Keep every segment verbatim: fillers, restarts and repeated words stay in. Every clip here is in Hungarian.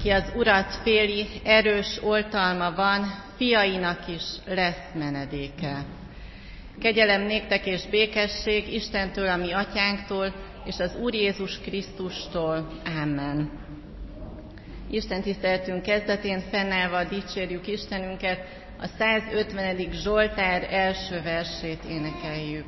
Ki az Urat féli, erős oltalma van, fiainak is lesz menedéke. Kegyelem néktek és békesség Istentől, a mi atyánktól, és az Úr Jézus Krisztustól. Amen. Isten tiszteletünk kezdetén fennállva dicsérjük Istenünket, a százötvenedik Zsoltár első versét énekeljük.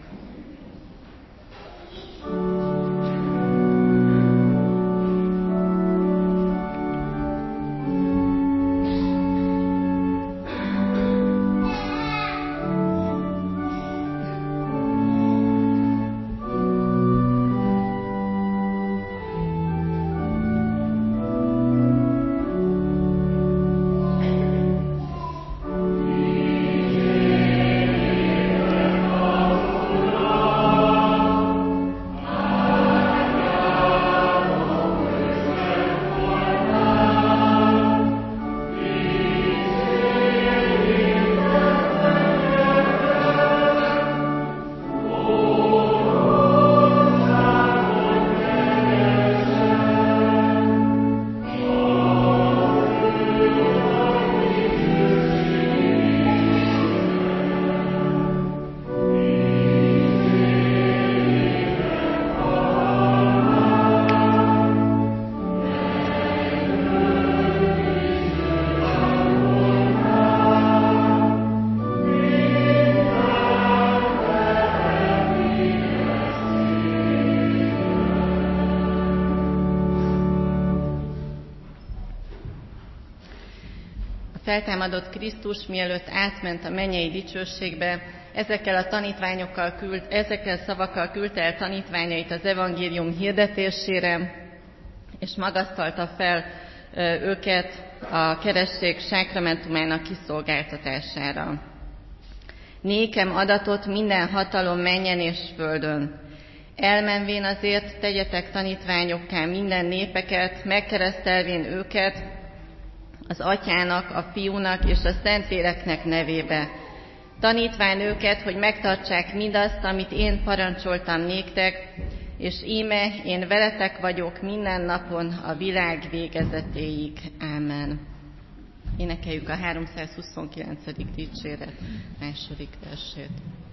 Feltámadott Krisztus, mielőtt átment a mennyei dicsőségbe, ezekkel a tanítványokkal küld, ezekkel szavakkal küldte el tanítványait az evangélium hirdetésére, és magasztalta fel őket a keresztség sákramentumának kiszolgáltatására. Nékem adatot minden hatalom mennyen és földön. Elmenvén azért tegyetek tanítványokká minden népeket, megkeresztelvén őket, az Atyának, a Fiúnak és a Szentléleknek nevébe. Tanítván őket, hogy megtartsák mindazt, amit én parancsoltam néktek, és íme én veletek vagyok minden napon a világ végezetéig. Ámen. Énekeljük a háromszázhuszonkilencedik dicséret második versét.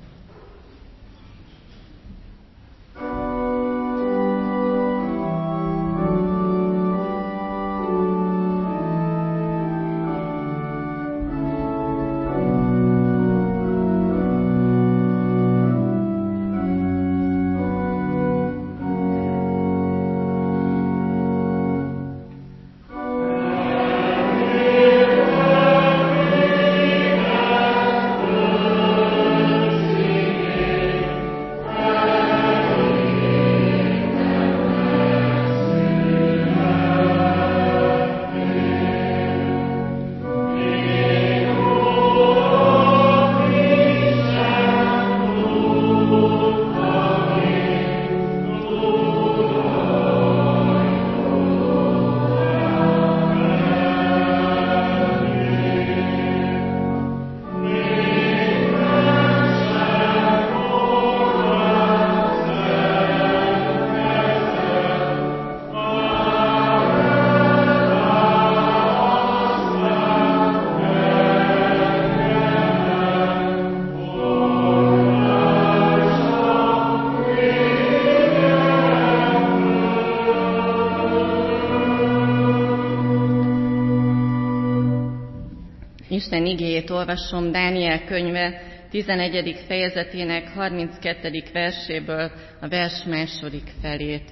Isten igéjét olvasom Dániel könyve tizenegyedik fejezetének harminckettedik verséből a vers második felét.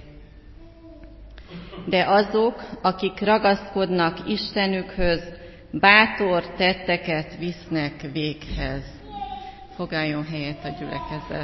De azok, akik ragaszkodnak Istenükhöz, bátor tetteket visznek véghez. Foglaljon helyet a gyülekezet.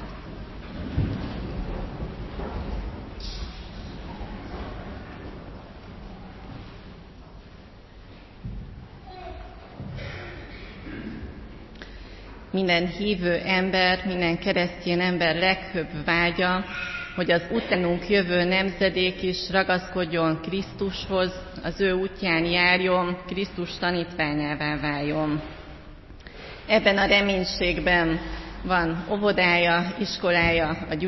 Minden hívő ember, minden keresztény ember leghőbb vágya, hogy az utánunk jövő nemzedék is ragaszkodjon Krisztushoz, az ő útján járjon, Krisztus tanítványává váljon. Ebben a reménységben van óvodája, iskolája a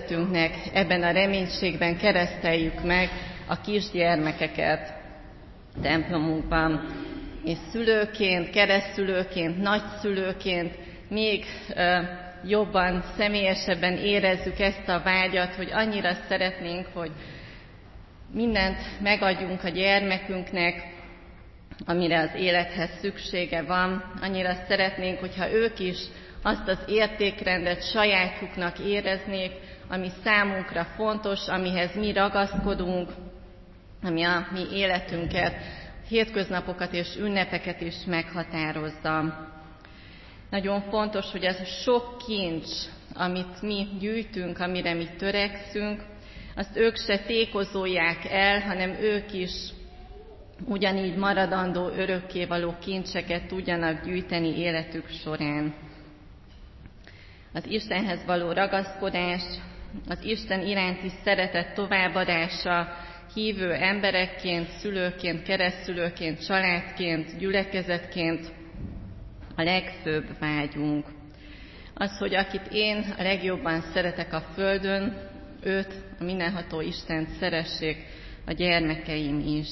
gyülekezetünknek, ebben a reménységben kereszteljük meg a kisgyermekeket. templomunkban. És szülőként, keresztszülőként, nagyszülőként még ö, jobban, személyesebben érezzük ezt a vágyat, hogy annyira szeretnénk, hogy mindent megadjunk a gyermekünknek, amire az élethez szüksége van. Annyira szeretnénk, hogyha ők is azt az értékrendet sajátjuknak éreznék, ami számunkra fontos, amihez mi ragaszkodunk, ami a mi életünket, hétköznapokat és ünnepeket is meghatározza. Nagyon fontos, hogy ez a sok kincs, amit mi gyűjtünk, amire mi törekszünk, azt ők se tékozolják el, hanem ők is ugyanígy maradandó, örökkévaló kincseket tudjanak gyűjteni életük során. Az Istenhez való ragaszkodás, az Isten iránti szeretet továbbadása hívő emberekként, szülőként, keresztszülőként, családként, gyülekezetként a legfőbb vágyunk. Az, hogy akit én a legjobban szeretek a földön, őt, a mindenható Istent szeressék a gyermekeim is.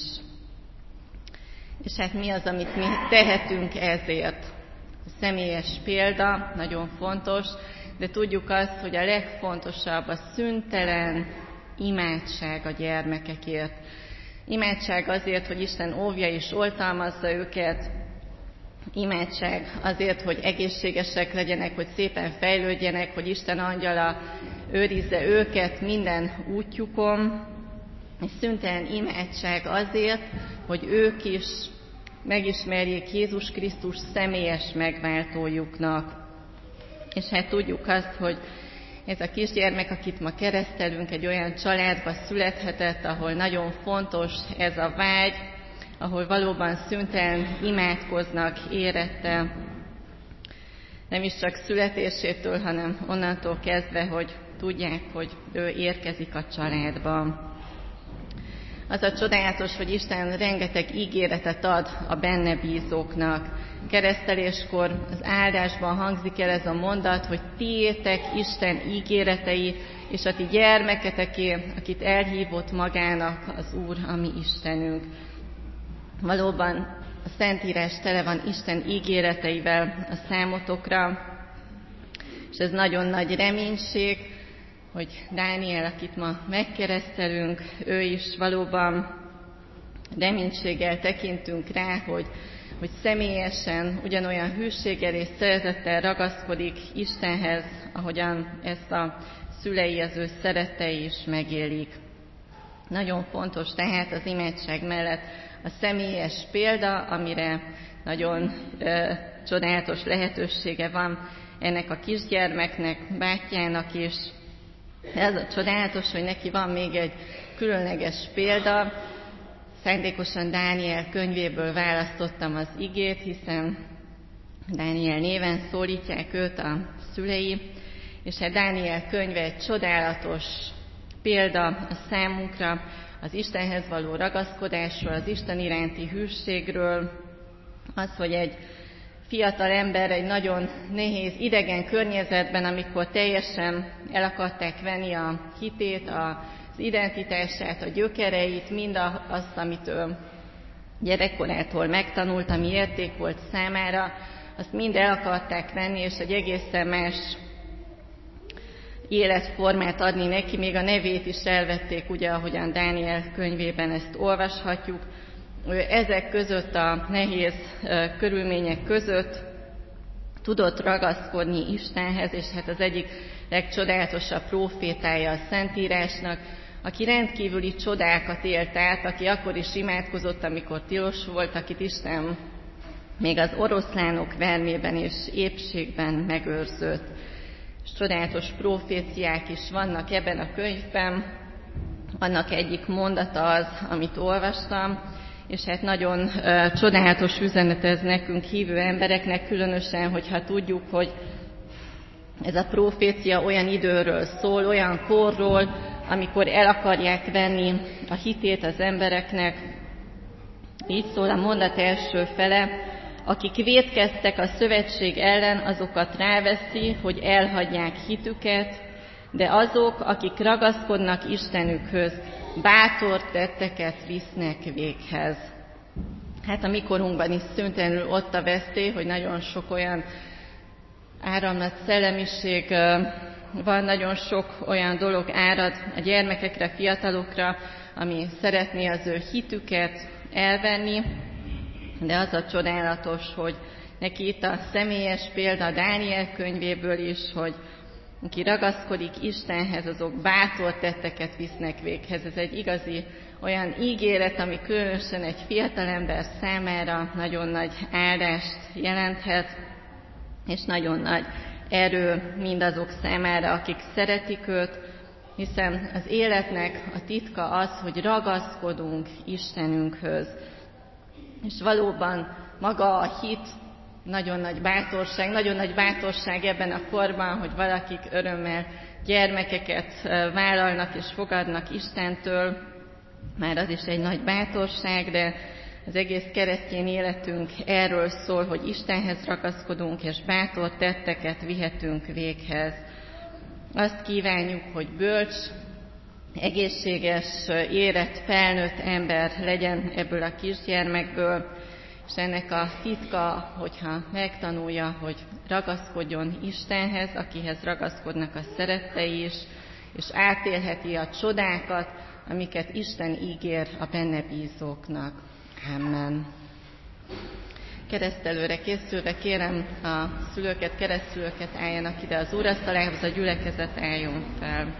És hát mi az, amit mi tehetünk ezért? A személyes példa nagyon fontos, de tudjuk azt, hogy a legfontosabb a szüntelen imádság a gyermekekért. Imádság azért, hogy Isten óvja és oltalmazza őket. Imádság azért, hogy egészségesek legyenek, hogy szépen fejlődjenek, hogy Isten angyala őrizze őket minden útjukon. És szüntelen imádság azért, hogy ők is megismerjék Jézus Krisztus személyes megváltójuknak. És hát tudjuk azt, hogy ez a kisgyermek, akit ma keresztelünk, egy olyan családba születhetett, ahol nagyon fontos ez a vágy, ahol valóban szüntelen imádkoznak érette, nem is csak születésétől, hanem onnantól kezdve, hogy tudják, hogy ő érkezik a családba. Az a csodálatos, hogy Isten rengeteg ígéretet ad a benne bízóknak. Kereszteléskor az áldásban hangzik el ez a mondat, hogy tiétek Isten ígéretei, és a ti gyermeketeké, akit elhívott magának az Úr, a mi Istenünk. Valóban a Szentírás tele van Isten ígéreteivel a számotokra, és ez nagyon nagy reménység, hogy Dániel, akit ma megkeresztelünk, ő is valóban reménységgel tekintünk rá, hogy, hogy személyesen ugyanolyan hűséggel és szeretettel ragaszkodik Istenhez, ahogyan ezt a szülei, az ő szerettei is megélik. Nagyon fontos tehát az imádság mellett a személyes példa, amire nagyon ö, csodálatos lehetősége van ennek a kisgyermeknek, bátyjának is. De az a csodálatos, hogy neki van még egy különleges példa. Szándékosan Dániel könyvéből választottam az igét, hiszen Dániel néven szólítják őt a szülei, és hát Dániel könyve egy csodálatos példa a számunkra, az Istenhez való ragaszkodásról, az Isten iránti hűségről, az, hogy egy fiatal ember egy nagyon nehéz, idegen környezetben, amikor teljesen el akarták venni a hitét, az identitását, a gyökereit, mind azt, amit ő gyerekkorától megtanult, ami érték volt számára, azt mind el akarták venni, és egy egészen más életformát adni neki, még a nevét is elvették, ugye, ahogyan Dániel könyvében ezt olvashatjuk. Ő ezek között, a nehéz körülmények között tudott ragaszkodni Istenhez, és hát az egyik legcsodálatosabb prófétája a Szentírásnak, aki rendkívüli csodákat élt át, aki akkor is imádkozott, amikor tilos volt, akit Isten még az oroszlánok vermében és épségben megőrzött. És csodálatos proféciák is vannak ebben a könyvben. Annak egyik mondata az, amit olvastam, és hát nagyon uh, csodálatos üzenet ez nekünk hívő embereknek, különösen, hogyha tudjuk, hogy ez a profécia olyan időről szól, olyan korról, amikor el akarják venni a hitét az embereknek. Így szól a mondat első fele: akik vétkeztek a szövetség ellen, azokat ráveszi, hogy elhagyják hitüket, de azok, akik ragaszkodnak Istenükhöz, bátor tetteket visznek véghez. hát a mikorunkban is szüntelenül ott a veszély, hogy nagyon sok olyan áramlat szellemiség van, nagyon sok olyan dolog árad a gyermekekre, fiatalokra, ami szeretné az ő hitüket elvenni, de az a csodálatos, hogy neki itt a személyes példa Dániel könyvéből is, hogy aki ragaszkodik Istenhez, azok bátor tetteket visznek véghez. Ez egy igazi olyan ígéret, ami különösen egy fiatalember számára nagyon nagy áldást jelenthet, és nagyon nagy erő mindazok számára, akik szeretik őt, hiszen az életnek a titka az, hogy ragaszkodunk Istenünkhöz. És valóban maga a hit nagyon nagy bátorság, nagyon nagy bátorság ebben a korban, hogy valakik örömmel gyermekeket vállalnak és fogadnak Istentől, már az is egy nagy bátorság, de az egész keresztény életünk erről szól, hogy Istenhez ragaszkodunk, és bátor tetteket vihetünk véghez. Azt kívánjuk, hogy bölcs, egészséges, érett, felnőtt ember legyen ebből a kisgyermekből, és ennek a titka, hogyha megtanulja, hogy ragaszkodjon Istenhez, akihez ragaszkodnak a szerettei is, és átélheti a csodákat, amiket Isten ígér a benne bízóknak. Amen. Keresztelőre készülve kérem a szülőket, keresztülőket álljanak ide az úrasztalához, a gyülekezet álljon fel.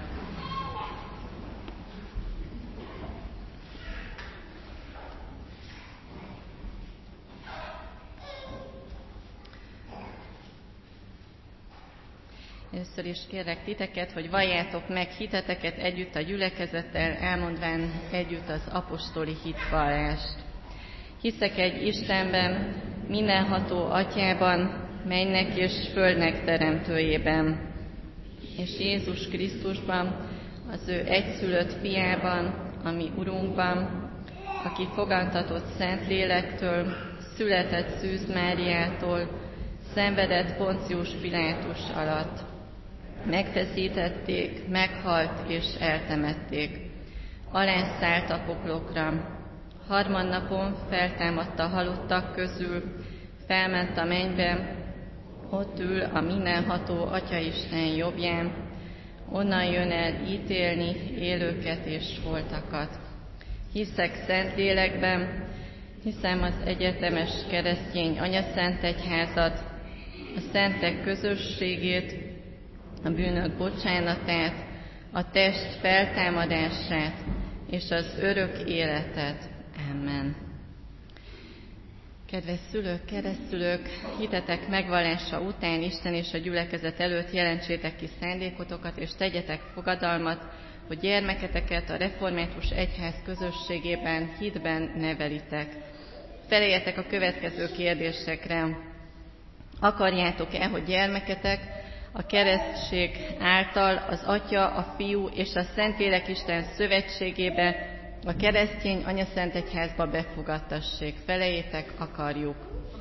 Először is kérlek titeket, hogy valljátok meg hiteteket együtt a gyülekezettel, elmondván együtt az apostoli hitvallást. Hiszek egy Istenben, mindenható Atyában, mennek és földnek teremtőjében, és Jézus Krisztusban, az ő egyszülött fiában, ami Urunkban, aki fogantatott Szentlélektől, született Szűz Máriától, szenvedett Poncius Pilátus alatt. Megfeszítették, meghalt és eltemették. Alászállt a poklokra. Harmadnapon feltámadt a halottak közül, felment a mennybe, ott ül a mindenható Atyaisten jobbján, onnan jön el ítélni élőket és holtakat. Hiszek Szentlélekben, hiszem az egyetemes keresztény anyaszentegyházat, a szentek közösségét, a bűnök bocsánatát, a test feltámadását és az örök életet. Amen. Kedves szülők, keresztülők, hitetek megvallása után Isten és a gyülekezet előtt jelentsétek ki szándékotokat, és tegyetek fogadalmat, hogy gyermeketeket a református egyház közösségében, hitben nevelitek. Feleljetek a következő kérdésekre. Akarjátok-e, hogy gyermeketek a keresztség által az Atya, a Fiú és a Szentlélek Isten szövetségébe, a keresztény anyaszentegyházba befogadtassék? Felejétek, akarjuk.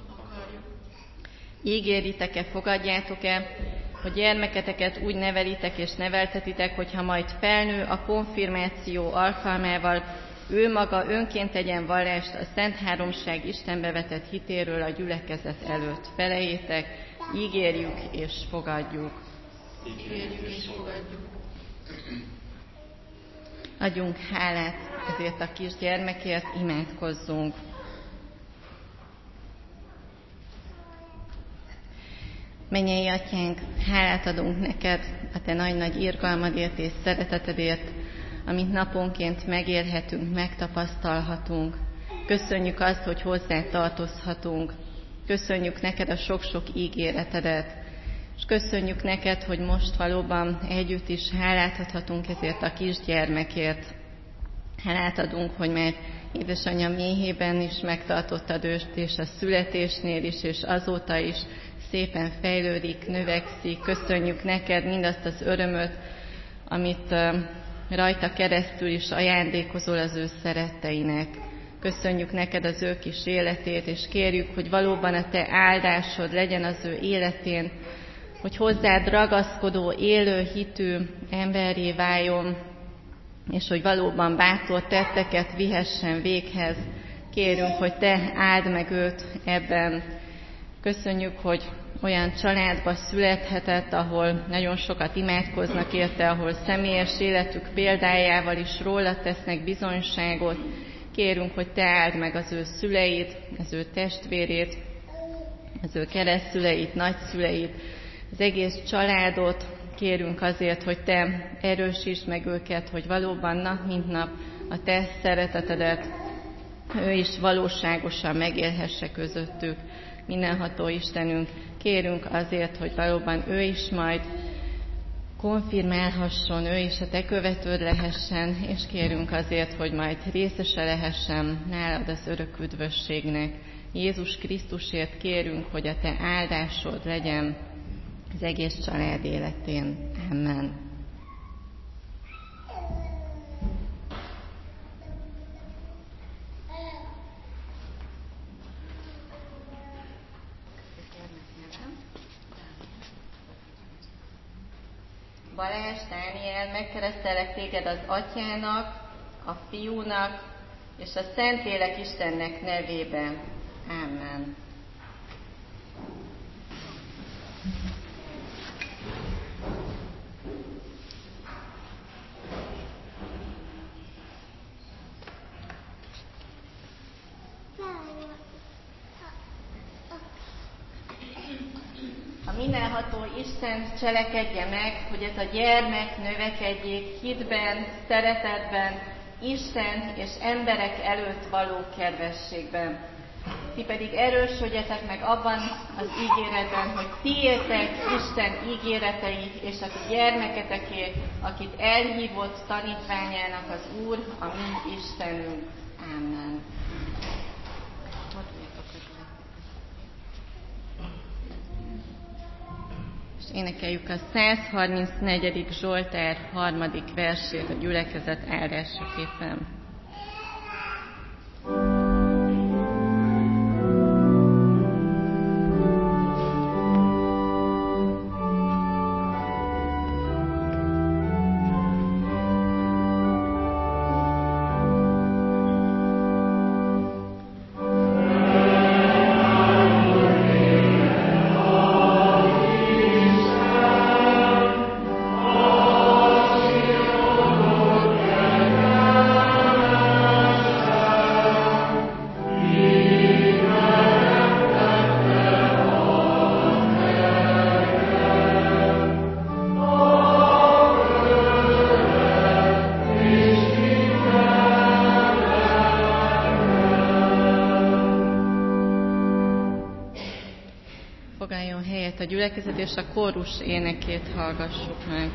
Ígéritek-e, fogadjátok-e, hogy gyermeketeket úgy nevelitek és neveltetitek, hogyha majd felnő a konfirmáció alkalmával, ő maga önként tegyen vallást a Szent Háromság Istenbe vetett hitéről a gyülekezet előtt? Felejétek, ígérjük és fogadjuk. Ígérjük és fogadjuk. Adjunk hálát ezért a kisgyermekért, imádkozzunk. Mennyei Atyánk, hálát adunk neked a te nagy-nagy irgalmadért és szeretetedért, amit naponként megélhetünk, megtapasztalhatunk. Köszönjük azt, hogy hozzá tartozhatunk. Köszönjük neked a sok-sok ígéretedet. És köszönjük neked, hogy most valóban együtt is hálát adhatunk ezért a kisgyermekért. Hálát adunk, hogy már édesanyja méhében is megtartottad őt, és a születésnél is, és azóta is szépen fejlődik, növekszik. Köszönjük neked mindazt az örömöt, amit rajta keresztül is ajándékozol az ő szeretteinek. Köszönjük neked az ő kis életét, és kérjük, hogy valóban a te áldásod legyen az ő életén, hogy hozzád ragaszkodó, élő hitű emberré váljon, és hogy valóban bátor tetteket vihessen véghez, Kérünk, hogy Te áld meg őt ebben. Köszönjük, hogy olyan családba születhetett, ahol nagyon sokat imádkoznak érte, ahol személyes életük példájával is róla tesznek bizonyságot. Kérünk, hogy Te áld meg az ő szüleit, az ő testvérét, az ő keresztszüleit, nagyszüleit, az egész családot. Kérünk azért, hogy Te erősítsd meg őket, hogy valóban nap mint nap a Te szeretetedet ő is valóságosan megélhesse közöttük. Mindenható Istenünk, kérünk azért, hogy valóban ő is majd konfirmálhasson, ő is a Te követőd lehessen, és kérünk azért, hogy majd részese lehessen nálad az örök üdvösségnek. Jézus Krisztusért kérünk, hogy a Te áldásod legyen az egész család életén. Amen. Balázs, Dániel, megkeresztelek téged az Atyának, a Fiúnak és a Szentlélek Istennek nevében. Amen. A mindenható Isten cselekedje meg, hogy ez a gyermek növekedjék hitben, szeretetben, Isten és emberek előtt való kedvességben. Ti pedig erősödjetek meg abban az ígéretben, hogy tiétek Isten ígéretei, és a ti gyermeketeké, akit elhívott tanítványának az Úr, a mi Istenünk. Amen. Énekeljük a száz harmincnegyedik Zsoltár harmadik versét a gyülekezet áldásaképpen. Foglaljon helyet a gyülekezet, és a kórus énekét hallgassuk meg.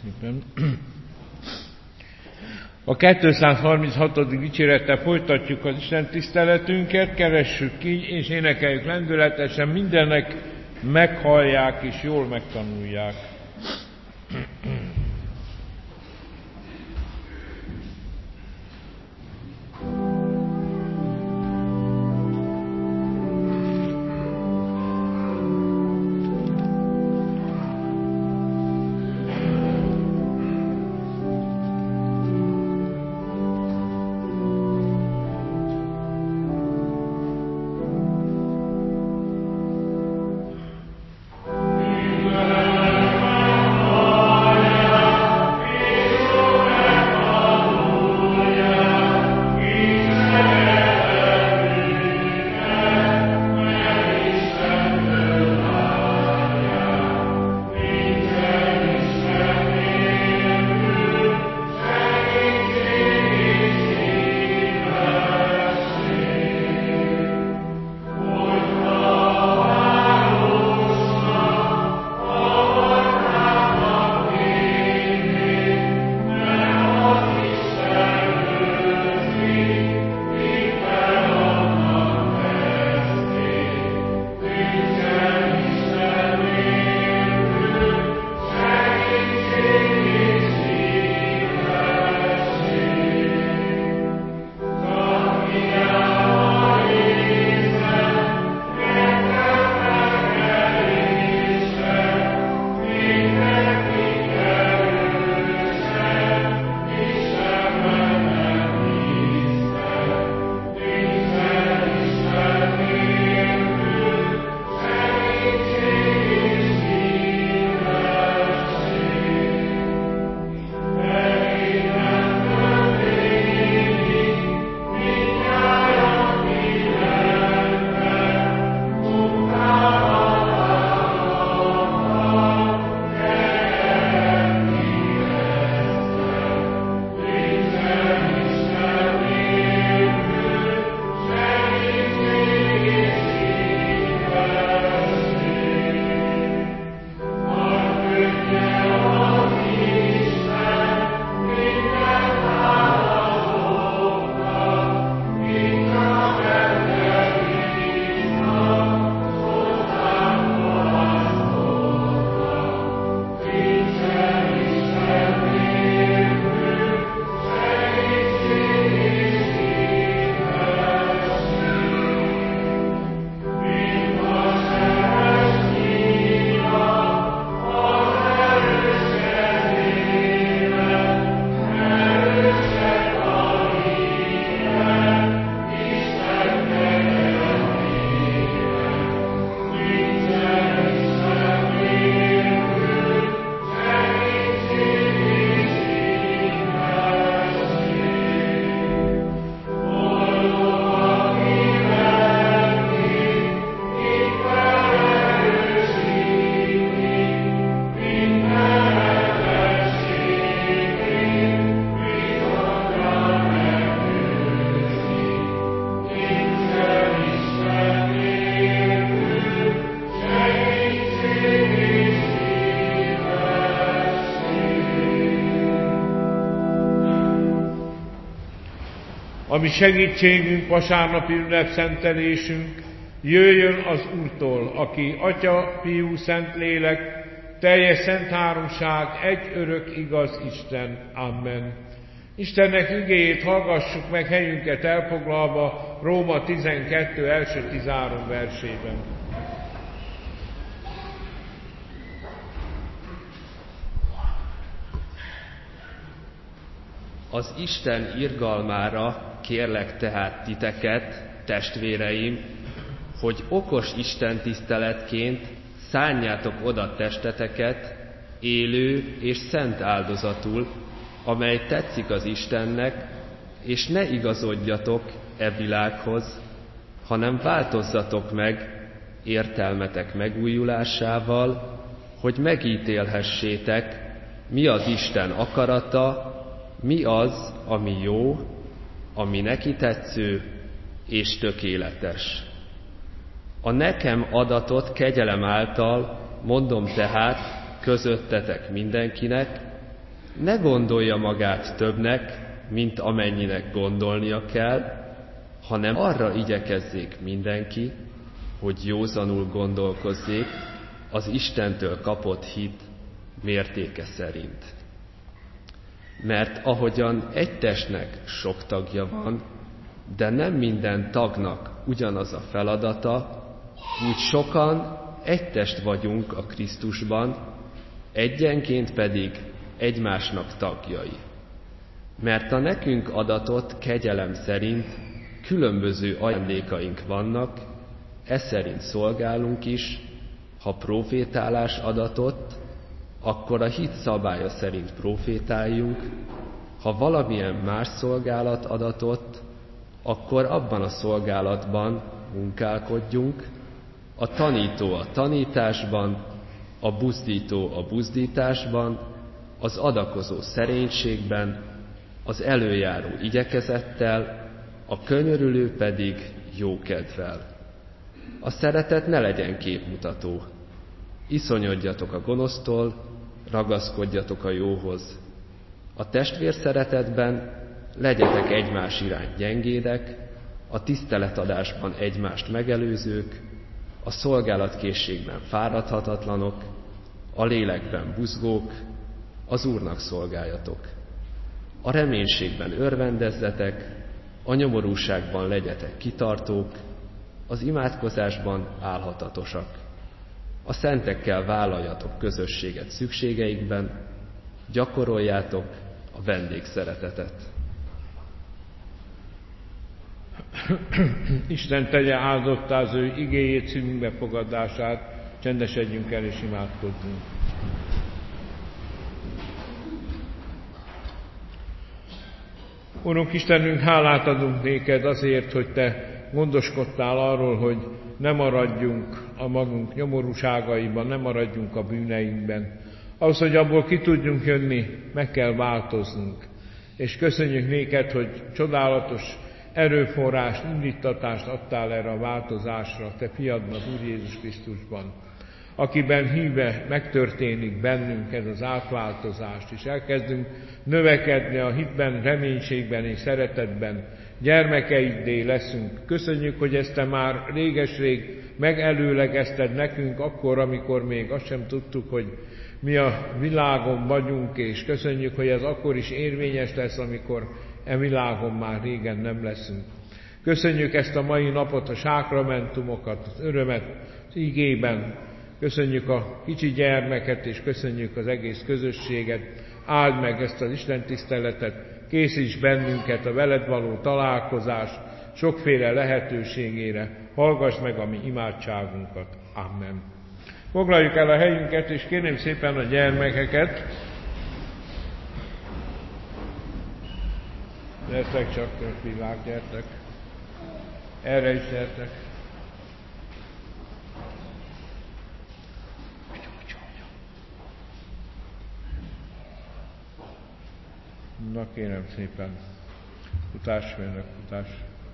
szépen. A kétszázharminchatodik dicsérettel folytatjuk az Isten tiszteletünket, keressük ki és énekeljük lendületesen, mindennek meghallják és jól megtanulják. Ami segítségünk, vasárnapi ünnepszentelésünk, jöjjön az Úrtól, aki Atya, Fiú, Szentlélek, teljes szent háromság, egy örök igaz Isten. Amen. Istennek igéjét hallgassuk meg helyünket elfoglalva Róma tizenkettő első tizenhárom versében. Az Isten irgalmára kérlek tehát titeket, testvéreim, hogy okos istentiszteletként szánjátok oda testeteket élő és szent áldozatul, amely tetszik az Istennek, és ne igazodjatok e világhoz, hanem változzatok meg értelmetek megújulásával, hogy megítélhessétek, mi az Isten akarata, mi az, ami jó, ami neki tetsző és tökéletes. A nekem adatot kegyelem által mondom tehát közöttetek mindenkinek, ne gondolja magát többnek, mint amennyinek gondolnia kell, hanem arra igyekezzék mindenki, hogy józanul gondolkozzék az Istentől kapott hit mértéke szerint. Mert ahogyan egy testnek sok tagja van, de nem minden tagnak ugyanaz a feladata, úgy sokan egy test vagyunk a Krisztusban, egyenként pedig egymásnak tagjai. Mert a nekünk adatott kegyelem szerint különböző ajándékaink vannak, e szerint szolgálunk is, ha profétálás adatott, akkor a hit szabálya szerint profétáljunk, ha valamilyen más szolgálat adatott, akkor abban a szolgálatban munkálkodjunk, a tanító a tanításban, a buzdító a buzdításban, az adakozó szerénységben, az előjáró igyekezettel, a könyörülő pedig jókedvel. A szeretet ne legyen képmutató. Iszonyodjatok a gonosztól, ragaszkodjatok a jóhoz. A testvér szeretetben legyetek egymás iránt gyengédek, a tiszteletadásban egymást megelőzők, a szolgálatkészségben fáradhatatlanok, a lélekben buzgók, az Úrnak szolgáljatok. A reménységben örvendezzetek, a nyomorúságban legyetek kitartók, az imádkozásban álhatatosak. A szentekkel vállaljatok közösséget szükségeikben, gyakoroljátok a vendégszeretetet. Isten tegye áldottá az ő igéjét, szívünk befogadását, csendesedjünk el és imádkozzunk. Urunk Istenünk, hálát adunk néked azért, hogy te gondoskodtál arról, hogy ne maradjunk a magunk nyomorúságaiban, ne maradjunk a bűneinkben. Ahhoz, hogy abból ki tudjunk jönni, meg kell változnunk. És köszönjük néked, hogy csodálatos erőforrást, indítatást adtál erre a változásra, te fiadban, az Úr Jézus Krisztusban, akiben híve megtörténik bennünk ez az átváltozást, és elkezdünk növekedni a hitben, reménységben és szeretetben, gyermekeiddé leszünk. Köszönjük, hogy ezt te már réges-rég megelőlegezted nekünk akkor, amikor még azt sem tudtuk, hogy mi a világon vagyunk, és köszönjük, hogy ez akkor is érvényes lesz, amikor e világon már régen nem leszünk. Köszönjük ezt a mai napot, a sákramentumokat, az örömet az igében. Köszönjük a kicsi gyermeket, és köszönjük az egész közösséget. Áld meg ezt az Isten tiszteletet, készíts bennünket a veled való találkozás sokféle lehetőségére. Hallgass meg a mi imádságunkat. Amen. Foglaljuk el a helyünket, és kérném szépen a gyermekeket. Gyertek csak, világ, gyertek. Erre is gyertek. Na kérem szépen, futás, főnök, futás.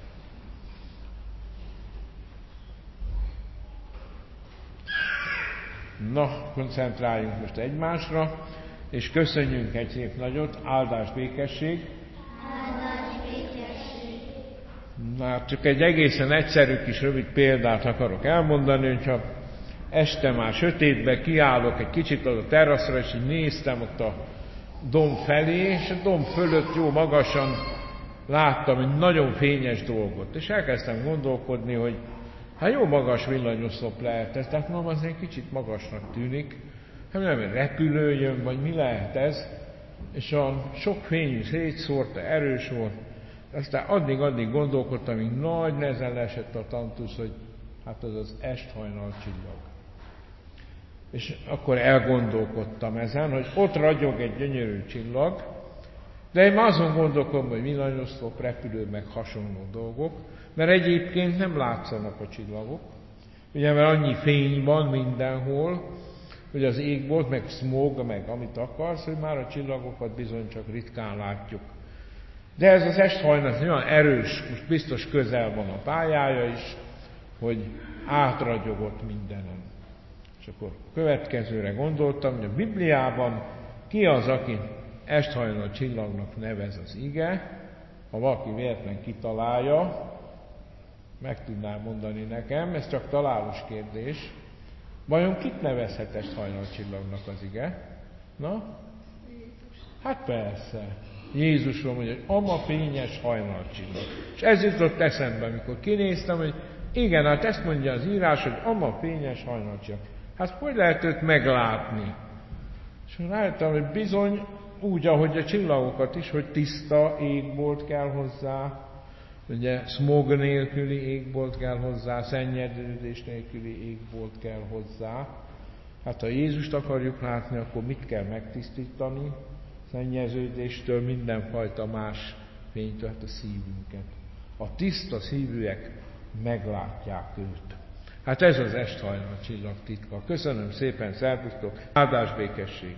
Na, koncentráljunk most egymásra, és köszönjünk egy szép nagyot, áldás, békesség. Áldás, békesség. Na, csak egy egészen egyszerű kis rövid példát akarok elmondani, hogyha este már sötétbe kiállok egy kicsit az a teraszra, és így néztem ott a domb felé, és a domb fölött jó magasan láttam egy nagyon fényes dolgot, és elkezdtem gondolkodni, hogy hát jó magas villanyoszlop lehet ez, tehát ma azért kicsit magasnak tűnik, hát nem egy repülő jön, vagy mi lehet ez, és a sok fény szétszórta, erős volt, aztán addig-addig gondolkodtam, amíg nagy nehezen leesett a tantusz, hogy hát az az esthajnal csillag. És akkor elgondolkodtam ezen, hogy ott ragyog egy gyönyörű csillag, de én azon gondolkodom, hogy villanyoszlop, repülő, meg hasonló dolgok, mert egyébként nem látszanak a csillagok, ugye, mert annyi fény van mindenhol, hogy az égbolt, meg smog, meg amit akarsz, hogy már a csillagokat bizony csak ritkán látjuk. De ez az esthajnal olyan erős, most biztos közel van a pályája is, hogy átragyogott mindenen. És akkor következőre gondoltam, hogy a Bibliában ki az, aki esthajnal csillagnak nevez az ige. Ha valaki véletlen kitalálja, meg tudná mondani nekem, ez csak találós kérdés. Vajon kit nevezhet esthajnal csillagnak az ige? Na? Hát persze. Jézusról mondja, hogy ama fényes hajnalcsillag. És ez jutott eszembe, amikor kinéztem, hogy igen, hát ezt mondja az írás, hogy ama fényes hajnalcsillag. Hát hogy lehet őt meglátni? És rájöttem, hogy bizony úgy, ahogy a csillagokat is, hogy tiszta égbolt kell hozzá, ugye smog nélküli égbolt kell hozzá, szennyeződés nélküli égbolt kell hozzá. Hát ha Jézust akarjuk látni, akkor mit kell megtisztítani? Szennyeződéstől, mindenfajta más fénytől, hát a szívünket. A tiszta szívűek meglátják őt. Hát ez az esthajnal csillag titka. Köszönöm szépen, szervusztok, áldás, békesség!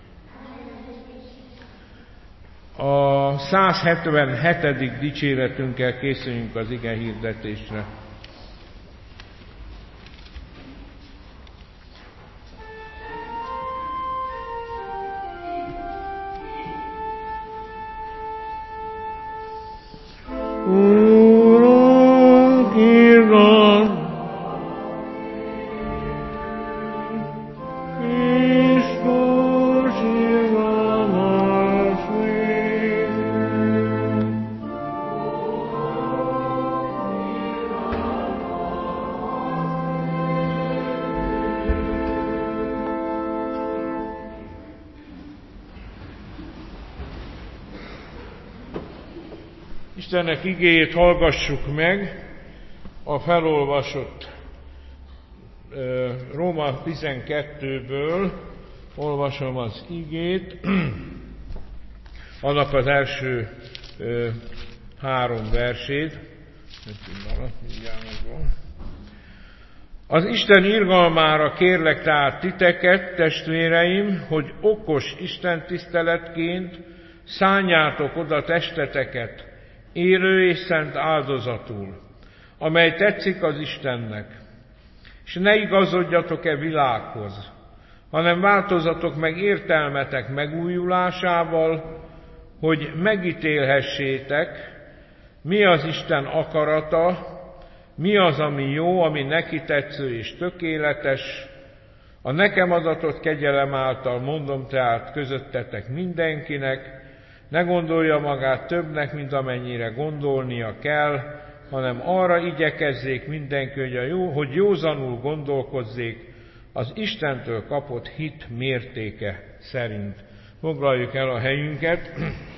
A száz hetvenhetedik dicséretünkkel készüljünk az ige hirdetésre. Úrunk, igaz, Krisztus igazolás még. Istennek igéjét hallgassuk meg, a felolvasott Róma tizenkettőből olvasom az igét, annak az első három versét. Az Isten irgalmára kérlek tehát titeket, testvéreim, hogy okos istentiszteletként szánjátok oda testeteket, élő és szent áldozatul, amely tetszik az Istennek. És ne igazodjatok-e világhoz, hanem változatok meg értelmetek megújulásával, hogy megítélhessétek, mi az Isten akarata, mi az, ami jó, ami neki tetsző és tökéletes. A nekem adatott kegyelem által mondom tehát közöttetek mindenkinek, ne gondolja magát többnek, mint amennyire gondolnia kell, hanem arra igyekezzék mindenki, hogy, a jó, hogy józanul gondolkozzék az Istentől kapott hit mértéke szerint. Foglaljuk el a helyünket.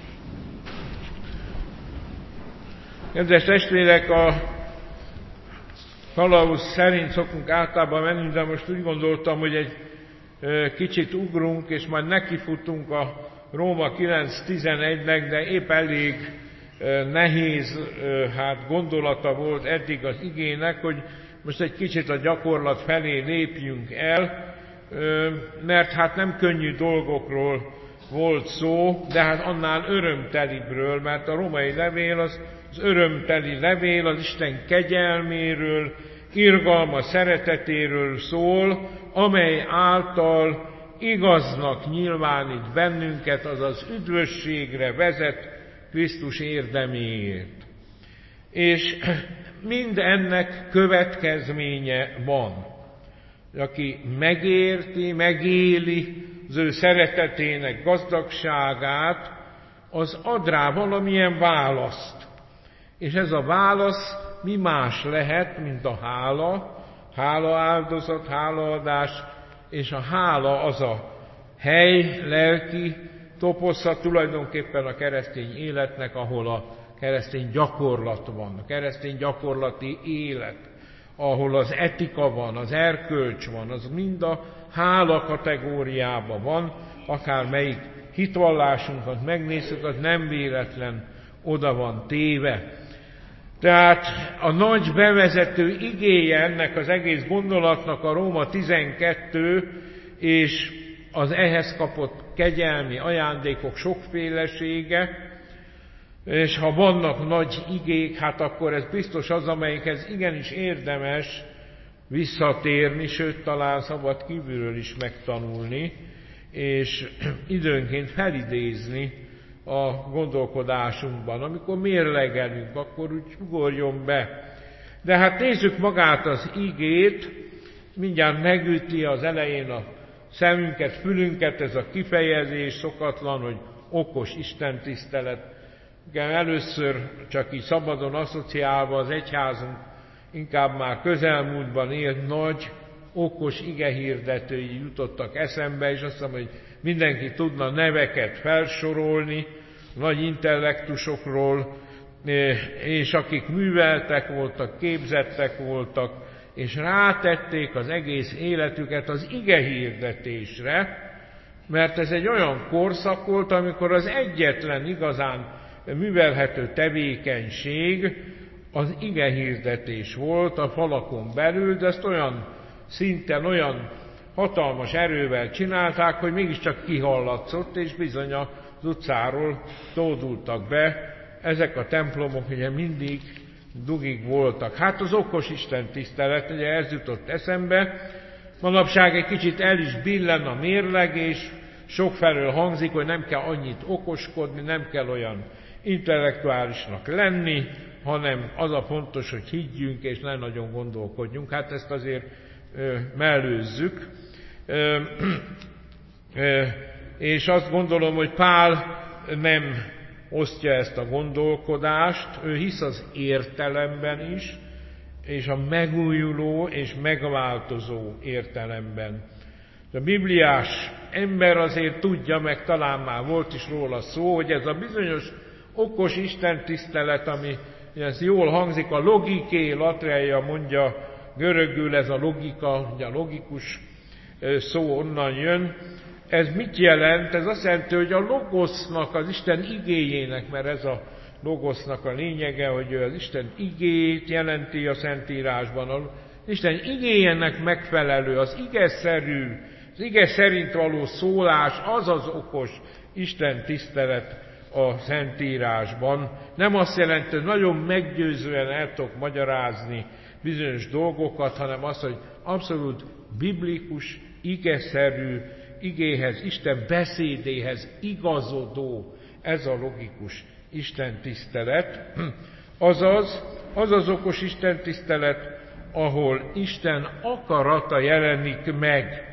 Kedves testvérek, a kalauz szerint szokunk általában menni, de most úgy gondoltam, hogy egy kicsit ugrunk, és majd nekifutunk a Róma kilenc tizenegynek, de épp elég nehéz hát gondolata volt eddig az igének, hogy most egy kicsit a gyakorlat felé lépjünk el, mert hát nem könnyű dolgokról volt szó, de hát annál örömtelibbről, mert a római levél az, az örömteli levél, az Isten kegyelméről, irgalma, szeretetéről szól, amely által igaznak nyilvánít bennünket, azaz üdvösségre vezet Krisztus érdeméért. És mind ennek következménye van. Aki megérti, megéli az ő szeretetének gazdagságát, az ad rá valamilyen választ. És ez a válasz mi más lehet, mint a hála, hála áldozat, hálaadás, és a hála az a hely, lelki toposzat tulajdonképpen a keresztény életnek, ahol a keresztény gyakorlat van, a keresztény gyakorlati élet, ahol az etika van, az erkölcs van, az mind a hála kategóriában van, akár melyik hitvallásunkat megnézzük, az nem véletlen oda van téve. Tehát a nagy bevezető igéje ennek az egész gondolatnak a Róma tizenkettő, és az ehhez kapott kegyelmi ajándékok sokfélesége, és ha vannak nagy igék, hát akkor ez biztos az, amelyikhez igenis érdemes visszatérni, sőt talán szabad kívülről is megtanulni, és időnként felidézni a gondolkodásunkban. Amikor mérlegelünk, akkor úgy ugorjon be. De hát nézzük magát az igét, mindjárt megüti az elején a szemünket, fülünket, ez a kifejezés szokatlan, hogy okos istentisztelet. Igen, először csak így szabadon asszociálva az egyházunk inkább már közelmúltban élt nagy, okos igehirdetői jutottak eszembe, és azt hiszem, hogy mindenki tudna neveket felsorolni, nagy intellektusokról, és akik műveltek voltak, képzettek voltak, és rátették az egész életüket az igehirdetésre, mert ez egy olyan korszak volt, amikor az egyetlen igazán művelhető tevékenység az igehirdetés volt a falakon belül, de ezt olyan szinten, olyan hatalmas erővel csinálták, hogy mégiscsak kihallatszott, és bizony az utcáról tódultak be. Ezek a templomok ugye mindig dugig voltak. Hát az okos Isten tisztelet, ugye ez jutott eszembe. Manapság egy kicsit el is billen a mérleg, és sokfelől hangzik, hogy nem kell annyit okoskodni, nem kell olyan intellektuálisnak lenni, hanem az a fontos, hogy higgyünk, és ne nagyon gondolkodjunk. Hát ezt azért ö, mellőzzük. Ö, ö, és azt gondolom, hogy Pál nem osztja ezt a gondolkodást, ő hisz az értelemben is, és a megújuló és megváltozó értelemben. A bibliás ember azért tudja, meg talán már volt is róla szó, hogy ez a bizonyos okos istentisztelet, ami ez jól hangzik, a logiké, latreia mondja görögül, ez a logika, ugye a logikus szó onnan jön. Ez mit jelent? Ez azt jelenti, hogy a logosznak, az Isten igéjének, mert ez a logosznak a lényege, hogy ő az Isten igéjét jelenti a Szentírásban. Az Isten igéjének megfelelő, az igeszerű, az ige szerint való szólás, az az okos Isten tisztelet a Szentírásban. Nem azt jelenti, hogy nagyon meggyőzően el tudok magyarázni bizonyos dolgokat, hanem azt, hogy abszolút biblikus, igeszerű, igéhez, Isten beszédéhez igazodó, ez a logikus Isten tisztelet. Azaz, az az okos Isten tisztelet, ahol Isten akarata jelenik meg.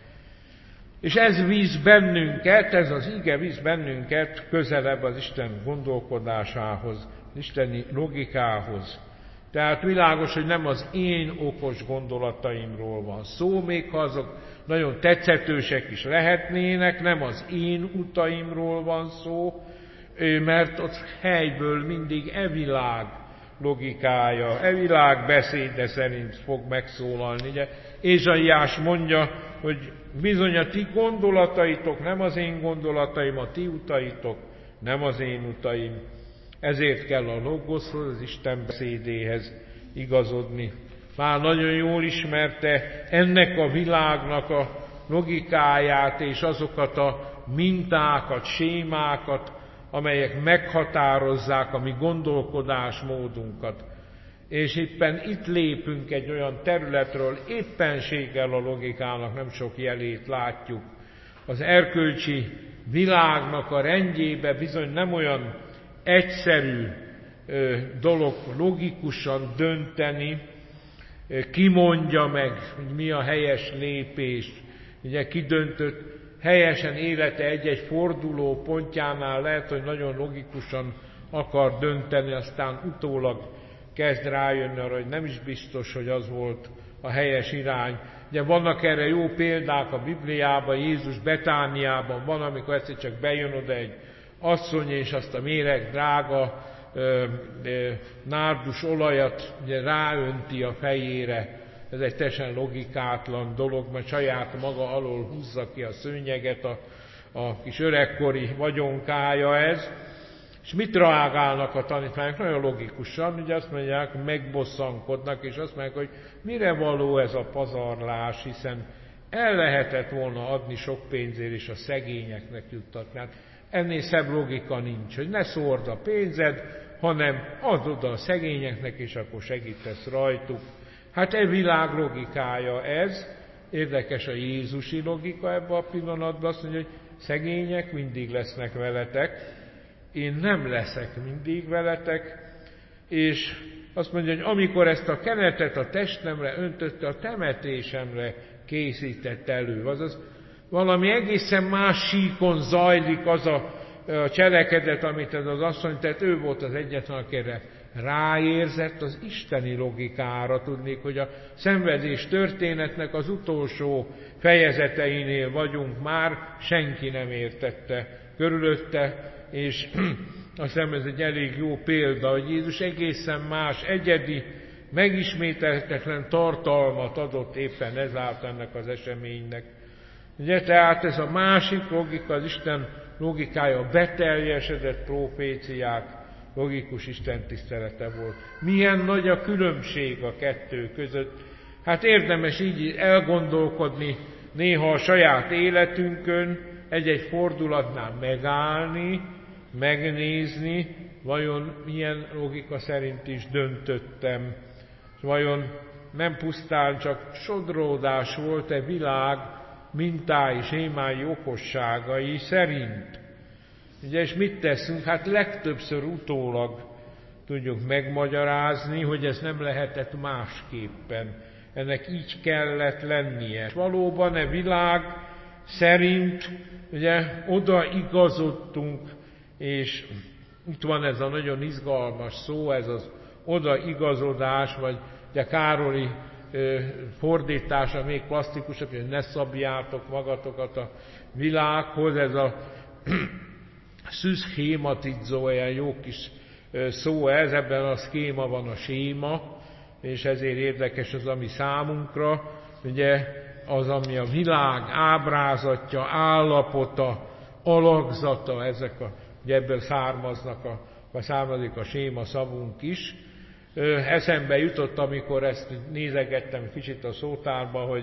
És ez víz bennünket, ez az ige víz bennünket közelebb az Isten gondolkodásához, isteni logikához. Tehát világos, hogy nem az én okos gondolataimról van szó, még ha azok nagyon tetszetősek is lehetnének, nem az én utaimról van szó, mert ott helyből mindig e világ logikája, e világ beszéde szerint fog megszólalni. Ugye Ézsaiás mondja, hogy bizony a ti gondolataitok nem az én gondolataim, a ti utaitok nem az én utaim. Ezért kell a logoszhoz, az Isten beszédéhez igazodni. Már nagyon jól ismerte ennek a világnak a logikáját és azokat a mintákat, sémákat, amelyek meghatározzák a mi gondolkodásmódunkat. És éppen itt lépünk egy olyan területről, éppenséggel a logikának nem sok jelét látjuk. Az erkölcsi világnak a rendjébe bizony nem olyan egyszerű ö, dolog logikusan dönteni, ki mondja meg, hogy mi a helyes lépés. Ugye ki döntött helyesen élete egy-egy forduló pontjánál lehet, hogy nagyon logikusan akar dönteni, aztán utólag kezd rájönni arra, hogy nem is biztos, hogy az volt a helyes irány. Ugye vannak erre jó példák a Bibliában, Jézus Betániában van, amikor egyszer csak bejön oda egy asszony, és azt a méreg drága ö, ö, nárdus olajat ugye ráönti a fejére. Ez egy teljesen logikátlan dolog, mert saját maga alól húzza ki a szőnyeget, a, a kis öregkori vagyonkája ez. És mit reagálnak a tanítványok? Nagyon logikusan, ugye azt mondják, megbosszankodnak, és azt mondják, hogy mire való ez a pazarlás, hiszen el lehetett volna adni sok pénzért, és a szegényeknek juttatni. Hát ennél szebb logika nincs, hogy ne szórd a pénzed, hanem add oda a szegényeknek, és akkor segítesz rajtuk. Hát e világ logikája ez, érdekes a jézusi logika ebben a pillanatban, azt mondja, hogy szegények mindig lesznek veletek, én nem leszek mindig veletek, és azt mondja, hogy amikor ezt a kenetet a testemre öntötte, a temetésemre készített elő. Azaz valami egészen más síkon zajlik az a, a cselekedet, amit ez az asszony tett. Ő volt az egyetlen, akire ráérzett az isteni logikára. Tudnék, hogy a szenvedés történetnek az utolsó fejezeteinél vagyunk már, senki nem értette körülötte, és azt hiszem ez egy elég jó példa, hogy Jézus egészen más, egyedi, megismételhetetlen tartalmat adott éppen ezáltal ennek az eseménynek. Ugye, tehát ez a másik logika, az Isten logikája, a beteljesedett proféciák, logikus Isten tisztelete volt. Milyen nagy a különbség a kettő között. Hát érdemes így elgondolkodni néha a saját életünkön, egy-egy fordulatnál megállni, megnézni, vajon milyen logika szerint is döntöttem. Vajon nem pusztán csak sodródás volt-e világ mintái, sémái, okosságai szerint. Ugye, és mit teszünk? Hát legtöbbször utólag tudjuk megmagyarázni, hogy ez nem lehetett másképpen. Ennek így kellett lennie. Valóban e világ szerint ugye oda igazodtunk, és itt van ez a nagyon izgalmas szó, ez az odaigazodás, vagy ugye Károli ö, fordítása még plastikusabb, hogy ne szabjátok magatokat a világhoz, ez a szüszhématizó, olyan jó kis szó ez, ebben a szkéma van a séma, és ezért érdekes az, ami számunkra, ugye az, ami a világ ábrázatja, állapota, alakzata, ezek a, ugye ebből származnak a, vagy származik a séma szavunk is. Ö, eszembe jutott, amikor ezt nézegettem kicsit a szótárba, hogy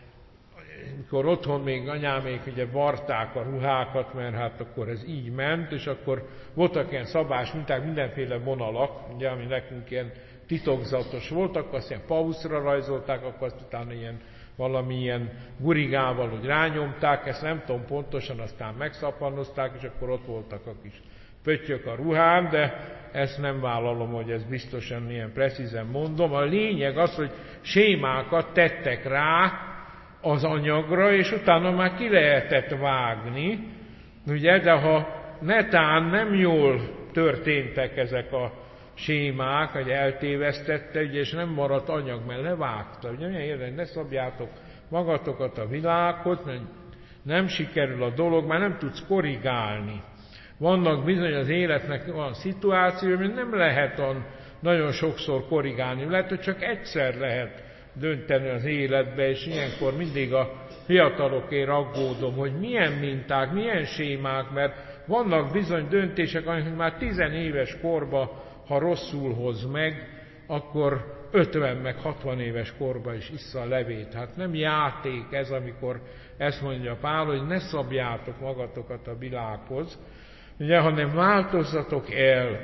amikor otthon még anyámék ugye varták a ruhákat, mert hát akkor ez így ment, és akkor voltak ilyen szabás minták, mindenféle vonalak, ugye, ami nekünk ilyen titokzatos voltak, azt ilyen pauszra rajzolták, akkor azt utána ilyen valamilyen gurigával, hogy rányomták, ezt nem tudom pontosan, aztán megszappanozták, és akkor ott voltak a kis pöttyök a ruhám, de ezt nem vállalom, hogy ez biztosan ilyen precízen mondom. A lényeg az, hogy sémákat tettek rá az anyagra, és utána már ki lehetett vágni, ugye, de ha netán nem jól történtek ezek a sémák, hogy eltévesztette, ugye, és nem maradt anyag, mert levágta. Ugye, milyen érdekes, ne szabjátok magatokat a világhoz, mert nem sikerül a dolog, már nem tudsz korrigálni. Vannak bizony az életnek van szituáció, hogy nem lehet nagyon sokszor korrigálni. Lehet, hogy csak egyszer lehet dönteni az életbe, és ilyenkor mindig a fiatalokért aggódom, hogy milyen minták, milyen sémák, mert vannak bizony döntések, amik már tizenéves korban, ha rosszul hoz meg, akkor ötven meg hatvan éves korban is issza a levét. Hát nem játék ez, amikor ezt mondja Pál, hogy ne szabjátok magatokat a világhoz, ugye, hanem változzatok el,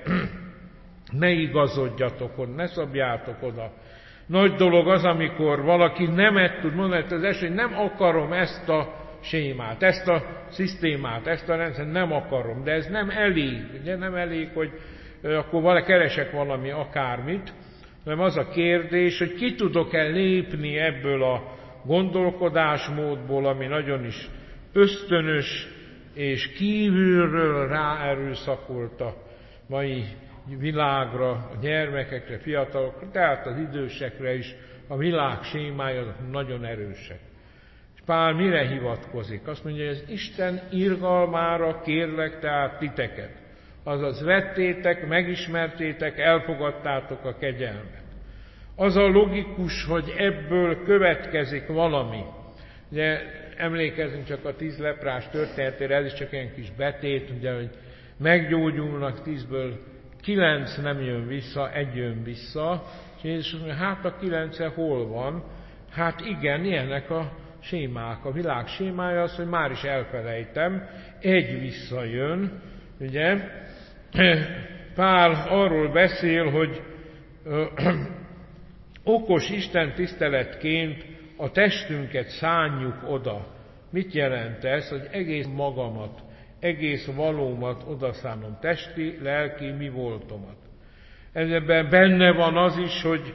ne igazodjatok oda, ne szabjátok oda. Nagy dolog az, amikor valaki nemet tud mondani, az esély, hogy nem akarom ezt a sémát, ezt a szisztémát, ezt a rendszert, nem akarom, de ez nem elég. Ugye nem elég, hogy akkor vala, keresek valami akármit, hanem az a kérdés, hogy ki tudok-e lépni ebből a gondolkodásmódból, ami nagyon is ösztönös, és kívülről ráerőszakolt a mai világra, a gyermekekre, fiatalokra, tehát az idősekre is a világ sémája nagyon erősek. És Pál mire hivatkozik? Azt mondja, hogy az Isten irgalmára kérlek tehát titeket. Azaz vettétek, megismertétek, elfogadtátok a kegyelmet. Az a logikus, hogy ebből következik valami. Ugye emlékezzünk csak a tíz leprás történetére, ez is csak ilyen kis betét, ugye, hogy meggyógyulnak tízből, kilenc nem jön vissza, egy jön vissza, és Jézus mondja, hát a kilence hol van? Hát igen, ilyenek a sémák. A világ sémája az, hogy már is elfelejtem, egy visszajön, ugye. Pál arról beszél, hogy ö, okos Isten tiszteletként a testünket szánjuk oda. Mit jelent ez? Hogy egész magamat, egész valómat odaszánom, testi, lelki mi voltomat. Ebben benne van az is, hogy,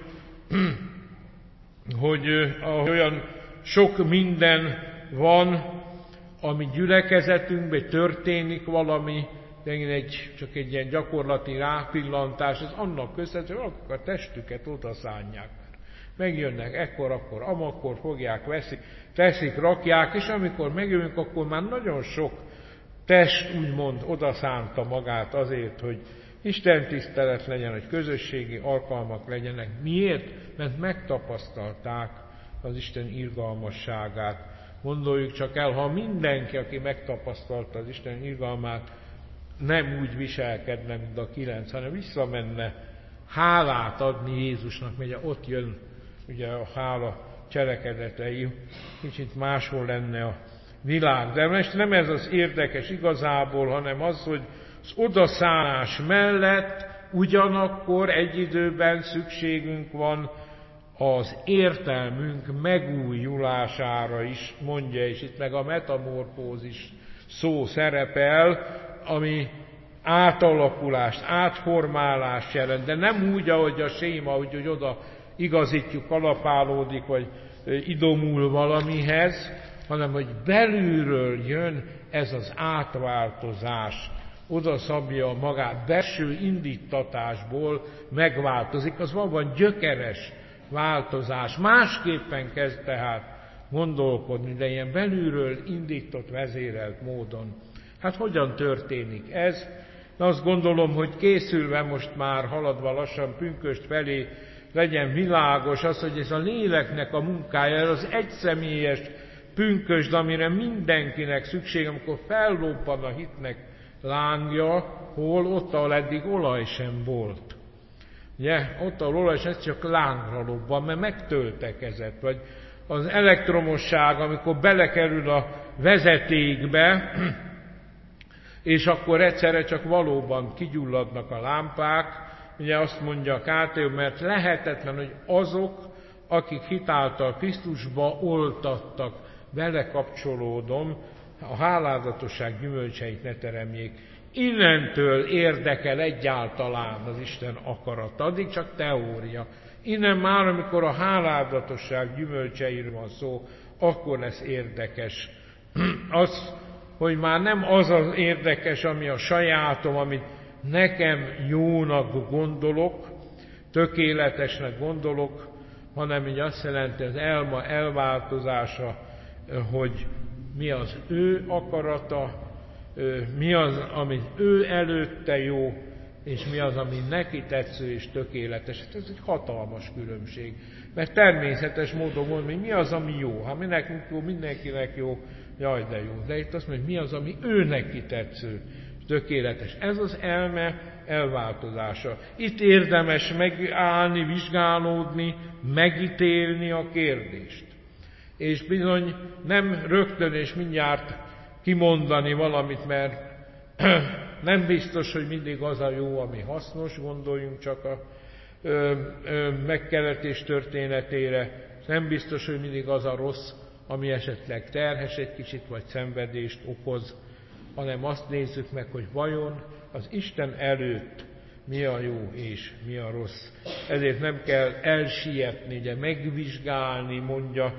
hogy olyan sok minden van, ami gyülekezetünkben történik valami, de egy, csak egy ilyen gyakorlati rápillantás, ez annak köszönhető, hogy a testüket odaszánják. Megjönnek ekkor, akkor, amakkor fogják, veszik, teszik, rakják, és amikor megjövünk, akkor már nagyon sok test úgymond odaszánta magát azért, hogy Isten tisztelet legyen, hogy közösségi alkalmak legyenek. Miért? Mert megtapasztalták az Isten irgalmasságát. Gondoljuk csak el, ha mindenki, aki megtapasztalta az Isten irgalmát, nem úgy viselkedne, mint a kilenc, hanem visszamenne hálát adni Jézusnak, mert ott jön ugye a hála cselekedetei, kicsit máshol lenne a világ. De most nem ez az érdekes igazából, hanem az, hogy az odaszállás mellett ugyanakkor egy időben szükségünk van az értelmünk megújulására is, mondja, és itt meg a metamorfózis szó szerepel, ami átalakulást, átformálást jelent, de nem úgy, ahogy a séma, úgy, hogy oda igazítjuk, kalapálódik, vagy idomul valamihez, hanem hogy belülről jön ez az átváltozás, oda szabja magát, belső indítatásból megváltozik, az valóban gyökeres változás. Másképpen kezd tehát gondolkodni, de ilyen belülről indított, vezérelt módon. Hát hogyan történik ez? Azt gondolom, hogy készülve most már haladva lassan pünkösd felé legyen világos az, hogy ez a léleknek a munkája, ez az egyszemélyes pünkösd, amire mindenkinek szükség, amikor fellópan a hitnek lángja, hol ott, ahol eddig olaj sem volt. Ugye? Ott, ahol olaj sem, csak lángra lobban, mert megtöltekezett, vagy az elektromosság, amikor belekerül a vezetékbe, és akkor egyszerre csak valóban kigyulladnak a lámpák, ugye azt mondja a ká té, mert lehetetlen, hogy azok, akik hitáltal Krisztusba oltattak, vele kapcsolódom, a hálázatosság gyümölcseit ne teremjék. Innentől érdekel egyáltalán az Isten akarata, addig csak teória. Innen már, amikor a hálázatosság gyümölcseiről van szó, akkor lesz érdekes. Az, hogy már nem az az érdekes, ami a sajátom, amit nekem jónak gondolok, tökéletesnek gondolok, hanem így azt jelenti az elma elváltozása, hogy mi az ő akarata, mi az, ami ő előtte jó, és mi az, ami neki tetsző és tökéletes. Hát ez egy hatalmas különbség. Mert természetes módon mondom, hogy mi az, ami jó. Ha mi nekünk jó, mindenkinek jó, jaj, de jó. De itt azt mondja, hogy mi az, ami ő neki tetsző, tökéletes. Ez az elme elváltozása. Itt érdemes megállni, vizsgálódni, megítélni a kérdést. És bizony nem rögtön és mindjárt kimondani valamit, mert nem biztos, hogy mindig az a jó, ami hasznos, gondoljunk csak a ö, ö, megkeletés történetére, nem biztos, hogy mindig az a rossz, ami esetleg terhes egy kicsit, vagy szenvedést okoz, hanem azt nézzük meg, hogy vajon az Isten előtt mi a jó és mi a rossz. Ezért nem kell elsietni, ugye megvizsgálni, mondja,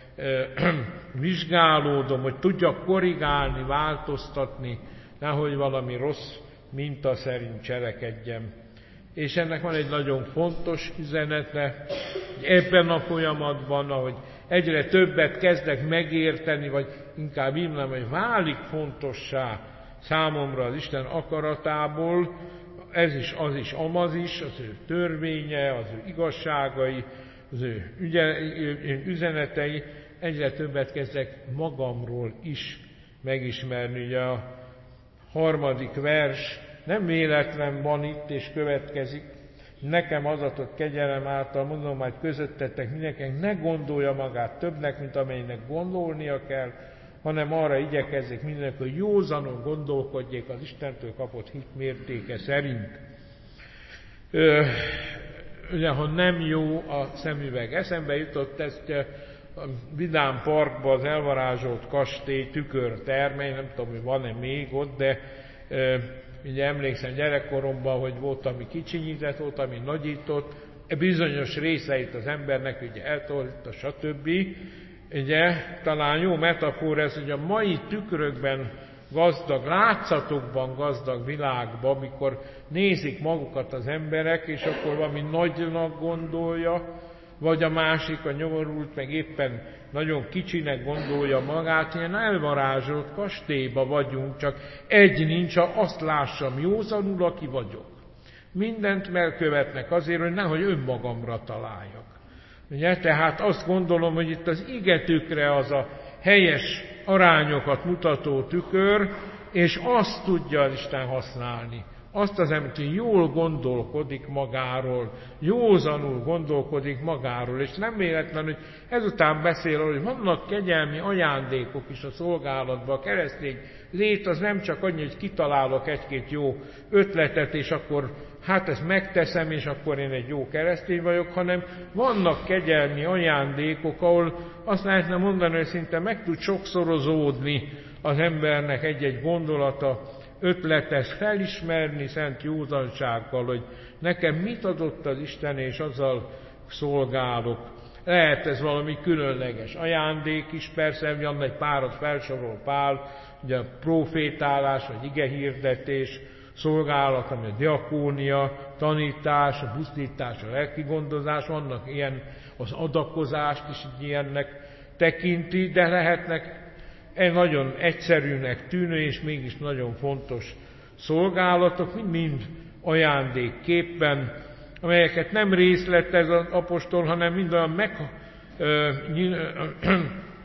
vizsgálódom, hogy tudjak korrigálni, változtatni, nehogy valami rossz minta szerint cselekedjem. És ennek van egy nagyon fontos üzenete, hogy ebben a folyamatban, ahogy egyre többet kezdek megérteni, vagy inkább így mondom, hogy válik fontossá számomra az Isten akaratából, ez is, az is, amaz is, az ő törvénye, az ő igazságai, az ő ügye, üzenetei, egyre többet kezdek magamról is megismerni. Ugye a harmadik vers nem véletlen van itt és következik. Nekem adatott kegyelem által, mondom majd közöttetek mindenkinek, ne gondolja magát többnek, mint amelynek gondolnia kell, hanem arra igyekezzék mindenki, hogy józanon gondolkodjék az Istentől kapott hit mértéke szerint. Ö, ugye, ha nem jó a szemüveg. Eszembe jutott ezt Vidám Parkban az elvarázsolt kastély tükörtermely, nem tudom, hogy van-e még ott, de e, ugye emlékszem gyerekkoromban, hogy volt, ami kicsinyített, volt, ami nagyított, bizonyos részeit az embernek ugye eltorítta, stb. Ugye, talán jó metafora ez, hogy a mai tükrökben gazdag, látszatokban gazdag világban, amikor nézik magukat az emberek, és akkor valami nagynak gondolja, vagy a másik, a nyomorult, meg éppen nagyon kicsinek gondolja magát, ilyen elvarázsolt kastélyba vagyunk, csak egy nincs, azt lássam józanul, aki vagyok. Mindent megkövetnek azért, hogy nehogy önmagamra találjak. Ugye? Tehát azt gondolom, hogy itt az igetükre az a helyes arányokat mutató tükör, és azt tudja az Isten használni. Azt az ember, hogy jól gondolkodik magáról, józanul gondolkodik magáról, és nem véletlen, hogy ezután beszél, hogy vannak kegyelmi ajándékok is a szolgálatban. A keresztény lét az nem csak annyi, hogy kitalálok egy-két jó ötletet, és akkor hát ezt megteszem, és akkor én egy jó keresztény vagyok, hanem vannak kegyelmi ajándékok, ahol azt lehetne mondani, hogy szinte meg tud sokszorozódni az embernek egy-egy gondolata, ötletes, felismerni szent józansággal, hogy nekem mit adott az Isten, és azzal szolgálok. Lehet ez valami különleges ajándék is, persze, hogy egy párat felsorol Pál, ugye a profétálás, vagy igehirdetés, szolgálat, ami a diakónia, tanítás, a buzdítás, a lelkigondozás, vannak ilyen, az adakozást is ilyennek tekinti, de lehetnek egy nagyon egyszerűnek tűnő és mégis nagyon fontos szolgálatok, mind-mind ajándékképpen, amelyeket nem részletez az apostol, hanem mind olyan meg, ö, ö,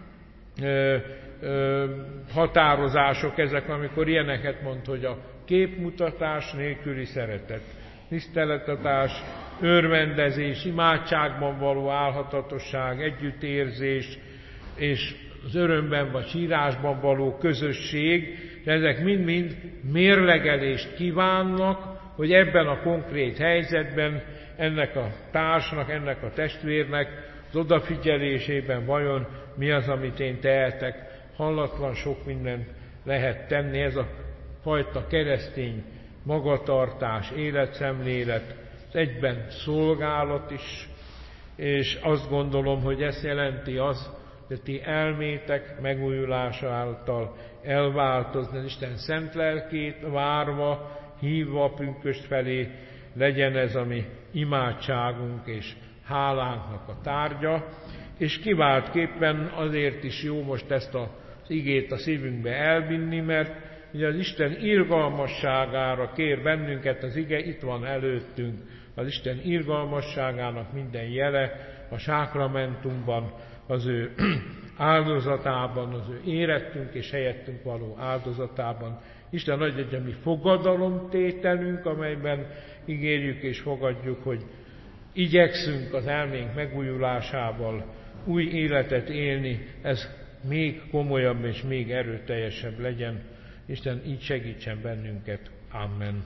ö, ö, határozások ezek, amikor ilyeneket mond, hogy a képmutatás nélküli szeretet, tiszteletadás, örvendezés, imádságban való álhatatosság, együttérzés, és az örömben vagy sírásban való közösség, de ezek mind-mind mérlegelést kívánnak, hogy ebben a konkrét helyzetben ennek a társnak, ennek a testvérnek az odafigyelésében vajon mi az, amit én tehetek. Hallatlan sok mindent lehet tenni, ez a fajta keresztény magatartás, életszemlélet, az egyben szolgálat is, és azt gondolom, hogy ez jelenti az, hogy ti elmétek megújulása által elváltozni, az Isten szent lelkét várva, hívva a pünkösd felé, legyen ez a mi imádságunk és hálánknak a tárgya, és kiváltképpen azért is jó most ezt az igét a szívünkbe elvinni, mert ugye az Isten irgalmasságára kér bennünket az ige, itt van előttünk az Isten irgalmasságának minden jele a sákramentumban, az ő áldozatában, az ő érettünk és helyettünk való áldozatában. Isten adja a mi fogadalomtételünk, amelyben ígérjük és fogadjuk, hogy igyekszünk az elménk megújulásával új életet élni, ez még komolyabb és még erőteljesebb legyen. Isten így segítsen bennünket. Amen.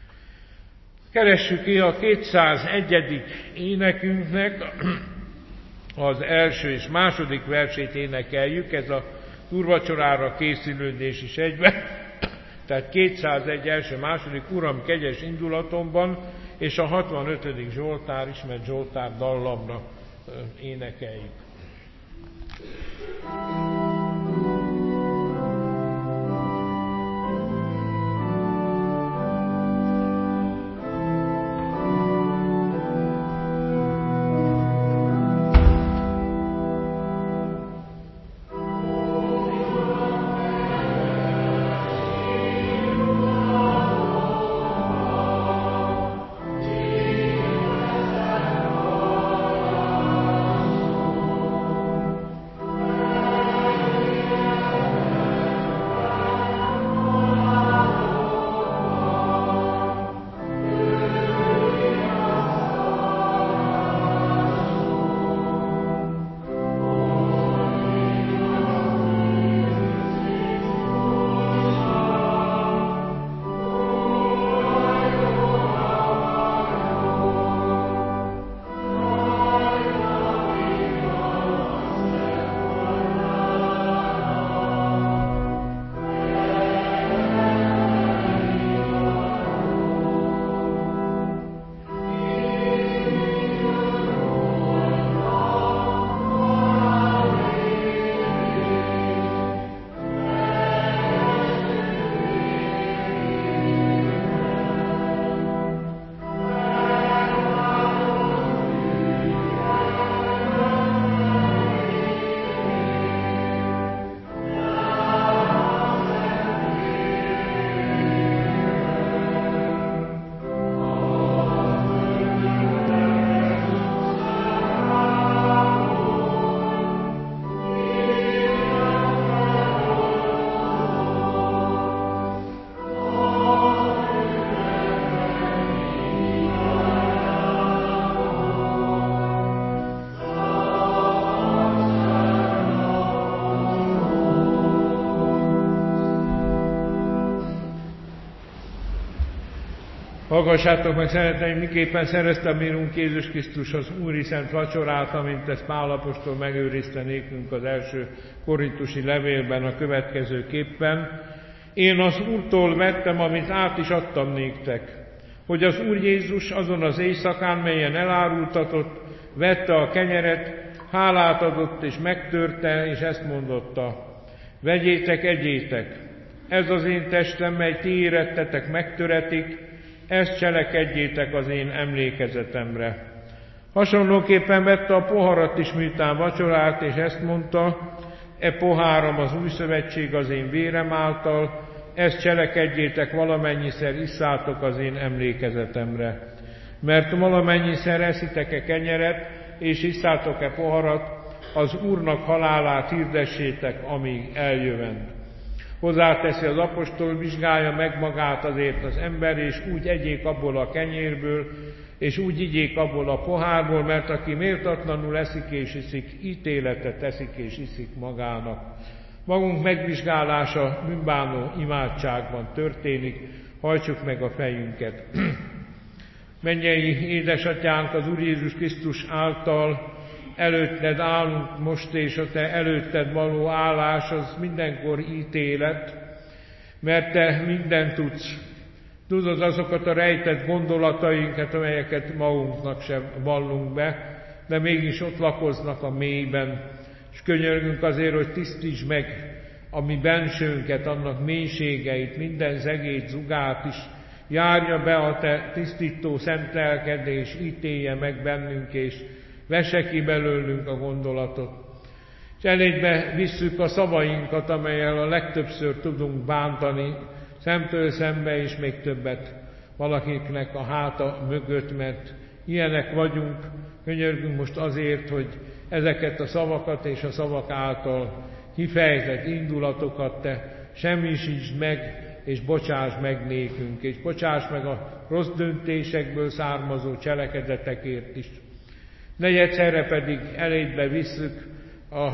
Keressük ki a kétszázegyedik énekünknek az első és második versét énekeljük, ez a úrvacsorára készülődés is egyben, tehát kétszázegy első, második, Uram, kegyes indulatomban, és a hatvanötödik Zsoltár, ismert Zsoltár dallamra énekeljük. Amen. Hallgassátok meg, szeretneim, miképpen szerezte a mi Urunk Jézus Krisztus az Úri Szent Vacsorát, amint ezt Pál apostol megőrizte nékünk az első korintusi levélben a következőképpen. Én az Úrtól vettem, amit át is adtam néktek, hogy az Úr Jézus azon az éjszakán, melyen elárultatott, vette a kenyeret, hálát adott és megtörte, és ezt mondotta: vegyétek, egyétek, ez az én testem, mely ti érettetek megtöretik, ezt cselekedjétek az én emlékezetemre. Hasonlóképpen vette a poharat is, miután vacsorált, és ezt mondta: e poháram az új szövetség az én vérem által, ezt cselekedjétek, valamennyiszer isszátok az én emlékezetemre. Mert valamennyiszer eszitek-e kenyeret, és isszátok-e poharat, az Úrnak halálát hirdessétek, amíg eljövend. Hozzáteszi az apostol, vizsgálja meg magát azért az ember, és úgy egyék abból a kenyérből, és úgy igyék abból a pohárból, mert aki méltatlanul eszik és iszik, ítéletet eszik és iszik magának. Magunk megvizsgálása bűnbánó imádságban történik, hajtsuk meg a fejünket. Mennyei édesatyánk, az Úr Jézus Krisztus által előtted állunk most, és a te előtted való állás az mindenkor ítélet, mert te mindent tudsz. Tudod azokat a rejtett gondolatainkat, amelyeket magunknak sem vallunk be, de mégis ott lakoznak a mélyben, és könyörgünk azért, hogy tisztítsd meg a mi bensőnket, annak mélységeit, minden zegét, zugát is, járja be a te tisztító szent lelked, és ítélje meg bennünk, és vesse ki belőlünk a gondolatot. És elédbe visszük a szavainkat, amellyel a legtöbbször tudunk bántani, szemtől szembe, és még többet valakiknek a háta mögött, mert ilyenek vagyunk. Könyörgünk most azért, hogy ezeket a szavakat és a szavak által kifejezett indulatokat te semmisítsd meg, és bocsáss meg nékünk, és bocsáss meg a rossz döntésekből származó cselekedetekért is. Negyedszerre pedig elédbe visszük a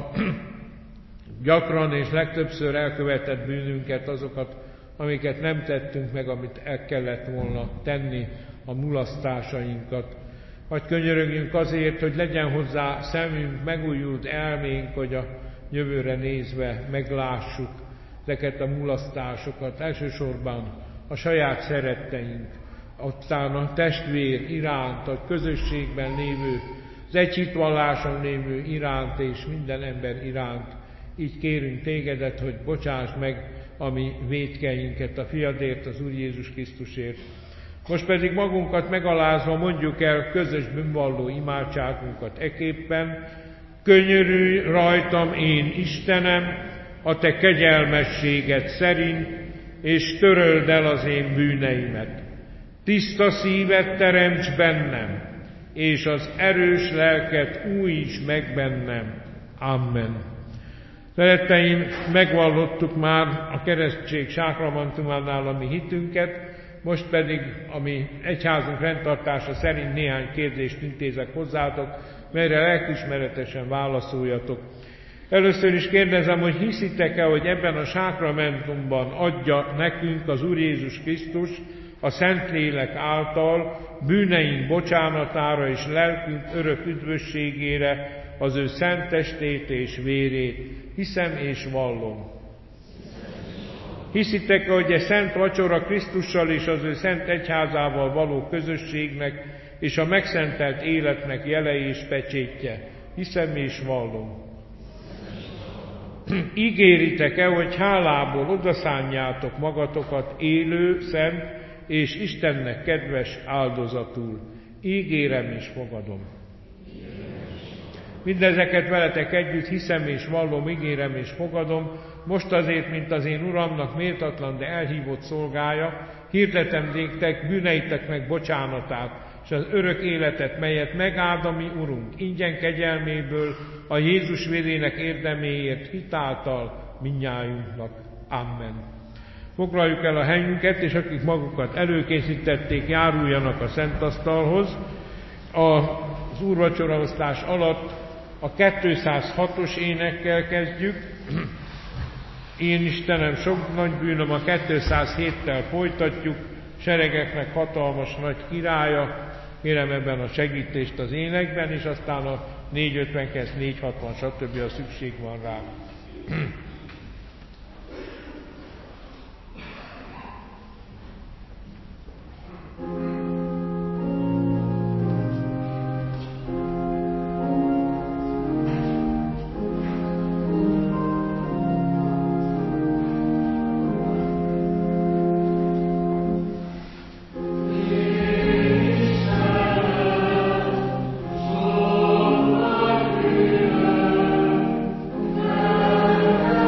gyakran és legtöbbször elkövetett bűnünket, azokat, amiket nem tettünk meg, amit el kellett volna tenni, a mulasztásainkat. Vagy könyörögjünk azért, hogy legyen hozzá szemünk, megújult elménk, hogy a jövőre nézve meglássuk ezeket a mulasztásokat, elsősorban a saját szeretteink, aztán a testvér iránt, a közösségben lévő, az egyhitvalláson lévő iránt és minden ember iránt. Így kérünk tégedet, hogy bocsáss meg a mi vétkeinket a fiadért, az Úr Jézus Krisztusért. Most pedig magunkat megalázva mondjuk el közös bűnvalló imádságunkat eképpen: könyörülj rajtam, én Istenem, a te kegyelmességed szerint, és töröld el az én bűneimet. Tiszta szívet teremts bennem, és az erős lelket újíts meg bennem. Amen. Szeretteim, megvallottuk már a keresztség sákramentumánál a mi hitünket, most pedig a mi egyházunk rendtartása szerint néhány kérdést intézek hozzátok, melyre lelkiismeretesen válaszoljatok. Először is kérdezem, hogy hiszitek-e, hogy ebben a sákramentumban adja nekünk az Úr Jézus Krisztus a Szentlélek által bűneink bocsánatára és lelkünk örök üdvösségére az ő szent testét és vérét? Hiszem és vallom. Hiszitek-e, hogy a szent vacsora Krisztussal és az ő szent egyházával való közösségnek és a megszentelt életnek jele és pecsétje? Hiszem és vallom. Ígéritek-e, hogy hálából odaszánjátok magatokat élő, szent és Istennek kedves áldozatul? Ígérem és fogadom. Mindezeket veletek együtt hiszem és vallom, ígérem és fogadom, most azért, mint az én Uramnak méltatlan, de elhívott szolgája, hirdetem néktek bűneitek meg bocsánatát, és az örök életet, melyet megáld a mi Urunk ingyen kegyelméből, a Jézus vérének érdeméért hitáltal mindnyájunknak. Amen. Foglaljuk el a helyünket, és akik magukat előkészítették, járuljanak a szentasztalhoz. Az úrvacsoraosztás alatt a kétszázhatos énekkel kezdjük. Én Istenem, sok nagy bűnöm, a kétszázhéttel folytatjuk. seregeknek hatalmas nagy királya. Kérem ebben a segítést az énekben, és aztán a négy ötvenkilenc, négy hatvan, stb. A szükség van rá. Amen.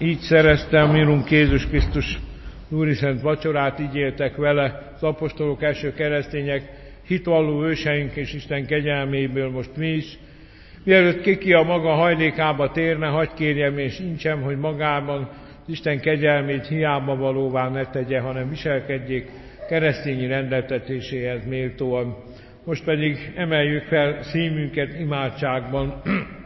így szerezte a mi Urunk Jézus Krisztus úriszent vacsorát, így éltek vele az apostolok, első keresztények, hitvalló őseink és Isten kegyelméből most mi is. Mielőtt kiki a maga hajlékába térne, hadd kérjem és incsem, hogy magában az Isten kegyelmét hiába valóvá ne tegye, hanem viselkedjék keresztényi rendeltetéséhez méltóan. Most pedig emeljük fel szívünket imádságban.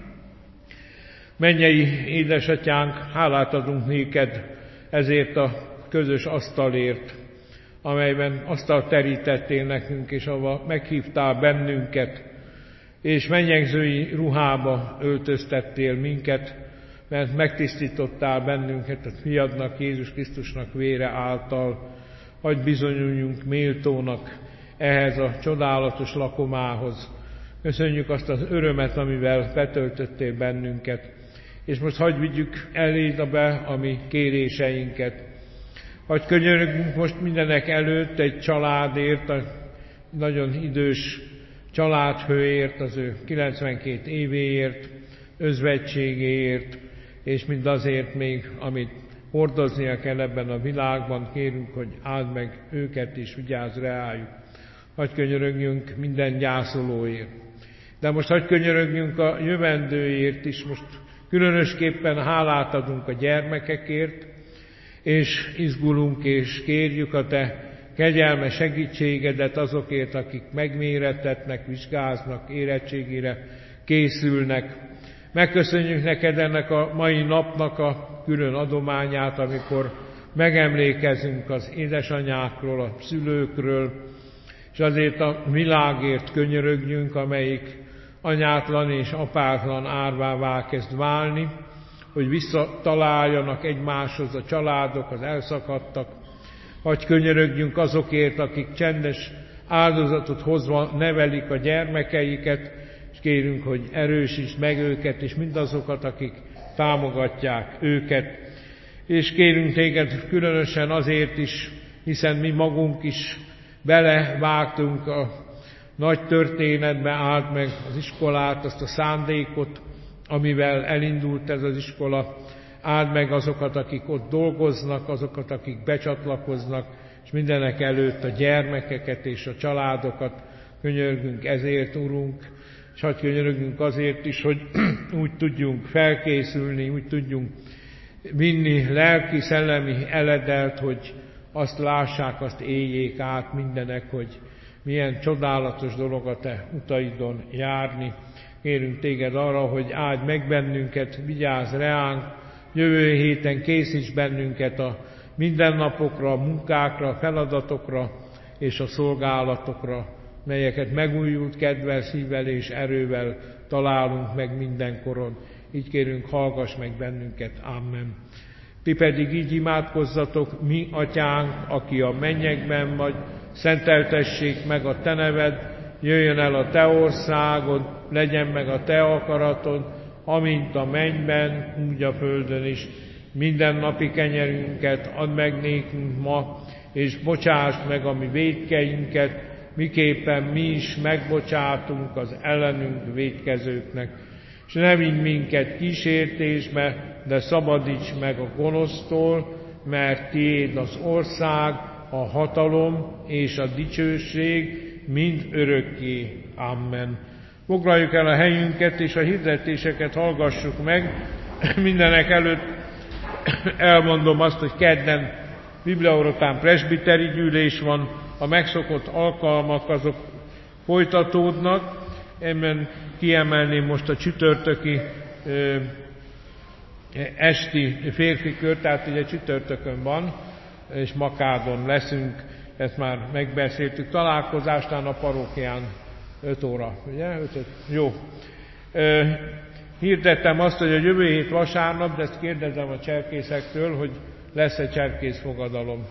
Mennyei édesatyánk, hálát adunk néked ezért a közös asztalért, amelyben asztalt terítettél nekünk, és ahova meghívtál bennünket, és mennyegzői ruhába öltöztettél minket, mert megtisztítottál bennünket a fiadnak, Jézus Krisztusnak vére által, hogy bizonyuljunk méltónak ehhez a csodálatos lakomához. Köszönjük azt az örömet, amivel betöltöttél bennünket, és most hadd vigyük eléd be a mi kéréseinket. Hadd könyörögjünk most mindenek előtt egy családért, a nagyon idős családhőért, az ő kilencvenkét évéért, özvegységéért, és mindazért még, amit hordoznia kell ebben a világban, kérünk, hogy áld meg őket is, vigyázz reájuk. Hadd könyörögjünk minden gyászolóért. De most hadd könyörögjünk a jövendőért is, most különösképpen hálát adunk a gyermekekért, és izgulunk és kérjük a te kegyelmes segítségedet azokért, akik megmérettetnek, vizsgáznak, érettségére készülnek. Megköszönjük neked ennek a mai napnak a külön adományát, amikor megemlékezünk az édesanyákról, a szülőkről, és azért a világért könyörögjünk, amelyik anyátlan és apátlan árvává kezd válni, hogy visszataláljanak egymáshoz a családok, az elszakadtak. Hagy könyörögjünk azokért, akik csendes áldozatot hozva nevelik a gyermekeiket, és kérünk, hogy erősítsd meg őket, és mindazokat, akik támogatják őket. És kérünk téged különösen azért is, hiszen mi magunk is belevágtunk a nagy történetbe, áld meg az iskolát, azt a szándékot, amivel elindult ez az iskola. Áld meg azokat, akik ott dolgoznak, azokat, akik becsatlakoznak, és mindenek előtt a gyermekeket és a családokat. Könyörgünk ezért, Urunk, és hadd könyörgünk azért is, hogy úgy tudjunk felkészülni, úgy tudjunk vinni lelki-szellemi eledelt, hogy azt lássák, azt éljék át mindenek, hogy milyen csodálatos dolog a te utaidon járni. Kérünk téged arra, hogy áldj meg bennünket, vigyázz reánk, jövő héten készíts bennünket a mindennapokra, a munkákra, a feladatokra és a szolgálatokra, melyeket megújult kedvel, szívvel és erővel találunk meg mindenkoron. Így kérünk, hallgass meg bennünket. Amen. Ti pedig így imádkozzatok: mi atyánk, aki a mennyekben vagy, szenteltessék meg a te neved, jöjjön el a te országod, legyen meg a te akaratod, amint a mennyben, úgy a földön is. Minden napi kenyerünket add meg nékünk ma, és bocsásd meg a mi vétkeinket, miképpen mi is megbocsátunk az ellenünk vétkezőknek. És ne vigy minket kísértésbe, de szabadíts meg a gonosztól, mert tiéd az ország, a hatalom és a dicsőség mind örökké. Amen. Foglaljuk el a helyünket, és a hirdetéseket hallgassuk meg. Mindenek előtt elmondom azt, hogy kedden bibliaórotán presbiteri gyűlés van, a megszokott alkalmak azok folytatódnak. Ebben kiemelném most a csütörtöki ö, esti férfi kör, tehát ugye csütörtökön van, és Makádon leszünk, ezt már megbeszéltük. Találkozásnál a parókián öt óra, ugye? öt, jó. Ö, hirdettem azt, hogy a jövő hét vasárnap, de ezt kérdezem a cserkészektől, hogy lesz-e cserkészfogadalom.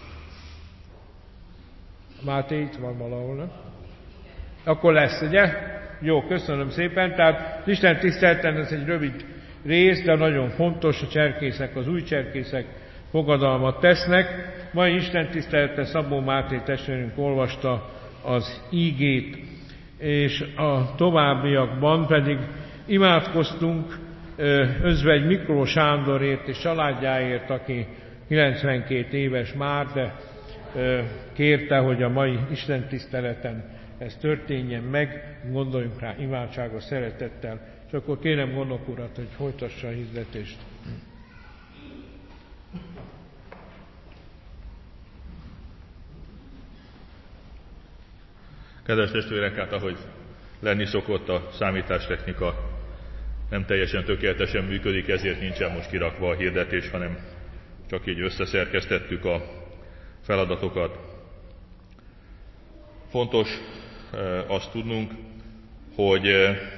Máté itt van valahol, nem? Akkor lesz, ugye? Jó, köszönöm szépen. Tehát Isten tisztelten ez egy rövid rész, de nagyon fontos, a cserkészek, az új cserkészek fogadalmat tesznek. Mai Isten tisztelete Szabó Máté testvérünk olvasta az ígét, és a továbbiakban pedig imádkoztunk Özvegy Miklós Sándorért és családjáért, aki kilencvenkét éves már, de kérte, hogy a mai istentiszteleten ez történjen meg, gondoljunk rá imádságos szeretettel, és akkor kérem gondok urat, hogy folytassa a hirdetést. Kedves testvérek, hát ahogy lenni szokott, a számítástechnika nem teljesen tökéletesen működik, ezért nincsen most kirakva a hirdetés, hanem csak így összeszerkesztettük a feladatokat. Fontos azt tudnunk, hogy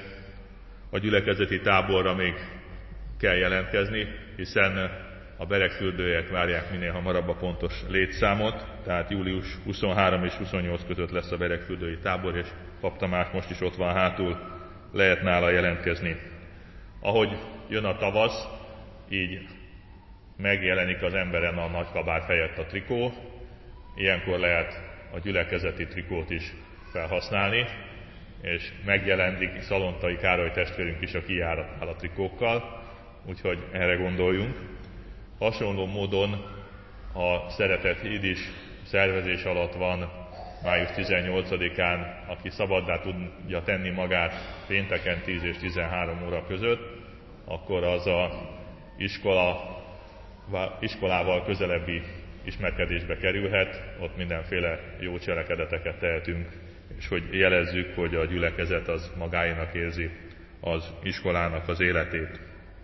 a gyülekezeti táborra még kell jelentkezni, hiszen a beregfürdőek várják minél hamarabb a pontos létszámot, tehát július huszonhárom és huszonnyolc között lesz a beregfürdői tábor, és Pap Tamás most is ott van hátul, lehet nála jelentkezni. Ahogy jön a tavasz, így megjelenik az emberen a nagykabát helyett a trikó, ilyenkor lehet a gyülekezeti trikót is felhasználni, és megjelenik Szalontai Károly testvérünk is a kijáratnál a trikókkal, úgyhogy erre gondoljunk. Hasonló módon a Szeretet Híd is szervezés alatt van május tizennyolcadikán, aki szabaddá tudja tenni magát pénteken tíz és tizenhárom óra között, akkor az a iskola, iskolával közelebbi ismerkedésbe kerülhet, ott mindenféle jó cselekedeteket tehetünk, és hogy jelezzük, hogy a gyülekezet az magáénak érzi az iskolának az életét.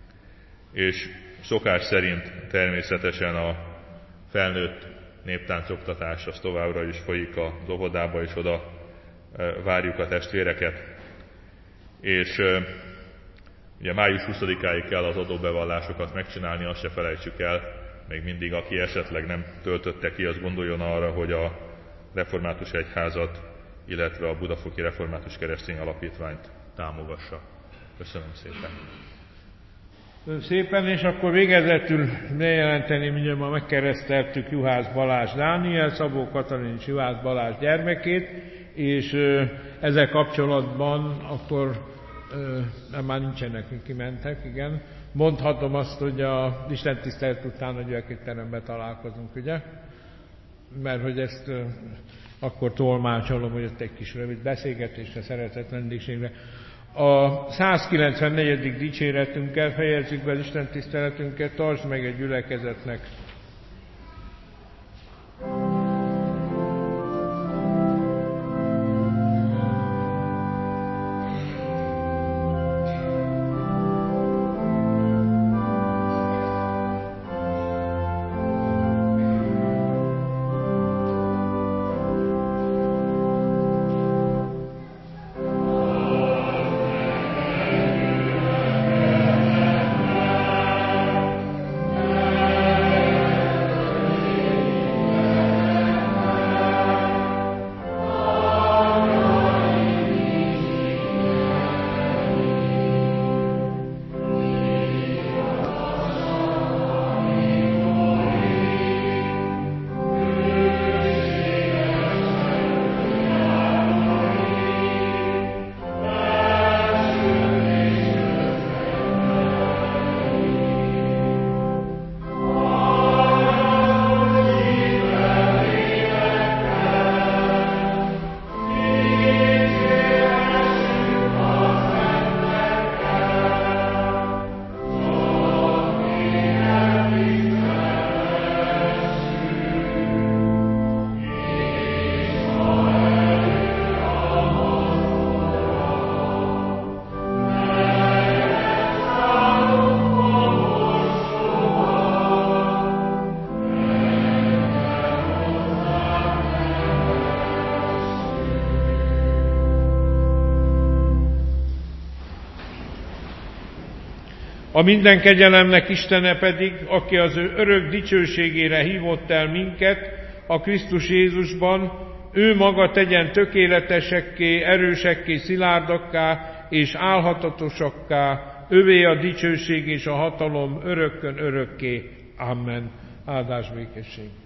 És szokás szerint természetesen a felnőtt néptáncoktatás az továbbra is folyik az óvodába, és oda várjuk a testvéreket. És ugye május huszadikáig kell az adóbevallásokat megcsinálni, azt se felejtsük el, még mindig aki esetleg nem töltötte ki, az gondoljon arra, hogy a Református Egyházat, illetve a Budafoki Református Keresztény Alapítványt támogassa. Köszönöm szépen! Köszönöm szépen, és akkor végezetül bejelenteni, mindjárt ma megkereszteltük Juhász Balázs Dániel, Szabó Katalin és Juhász Balázs gyermekét, és ö, ezzel kapcsolatban akkor ö, már nincsenek, kimentek, igen. Mondhatom azt, hogy a istentisztelet után a gyülekezetteremben találkozunk, ugye? Mert hogy ezt ö, akkor tolmácsolom, hogy ott egy kis rövid beszélgetésre, szeretett vendégségre. A százkilencvennegyedik dicséretünkkel fejezzük be az istentiszteletünket, tartsd meg egy gyülekezetnek. A minden kegyelemnek Istene pedig, aki az ő örök dicsőségére hívott el minket a Krisztus Jézusban, ő maga tegyen tökéletesekké, erősekké, szilárdakká és álhatatosakká, övé a dicsőség és a hatalom örökkön örökké. Amen. Áldás békesség.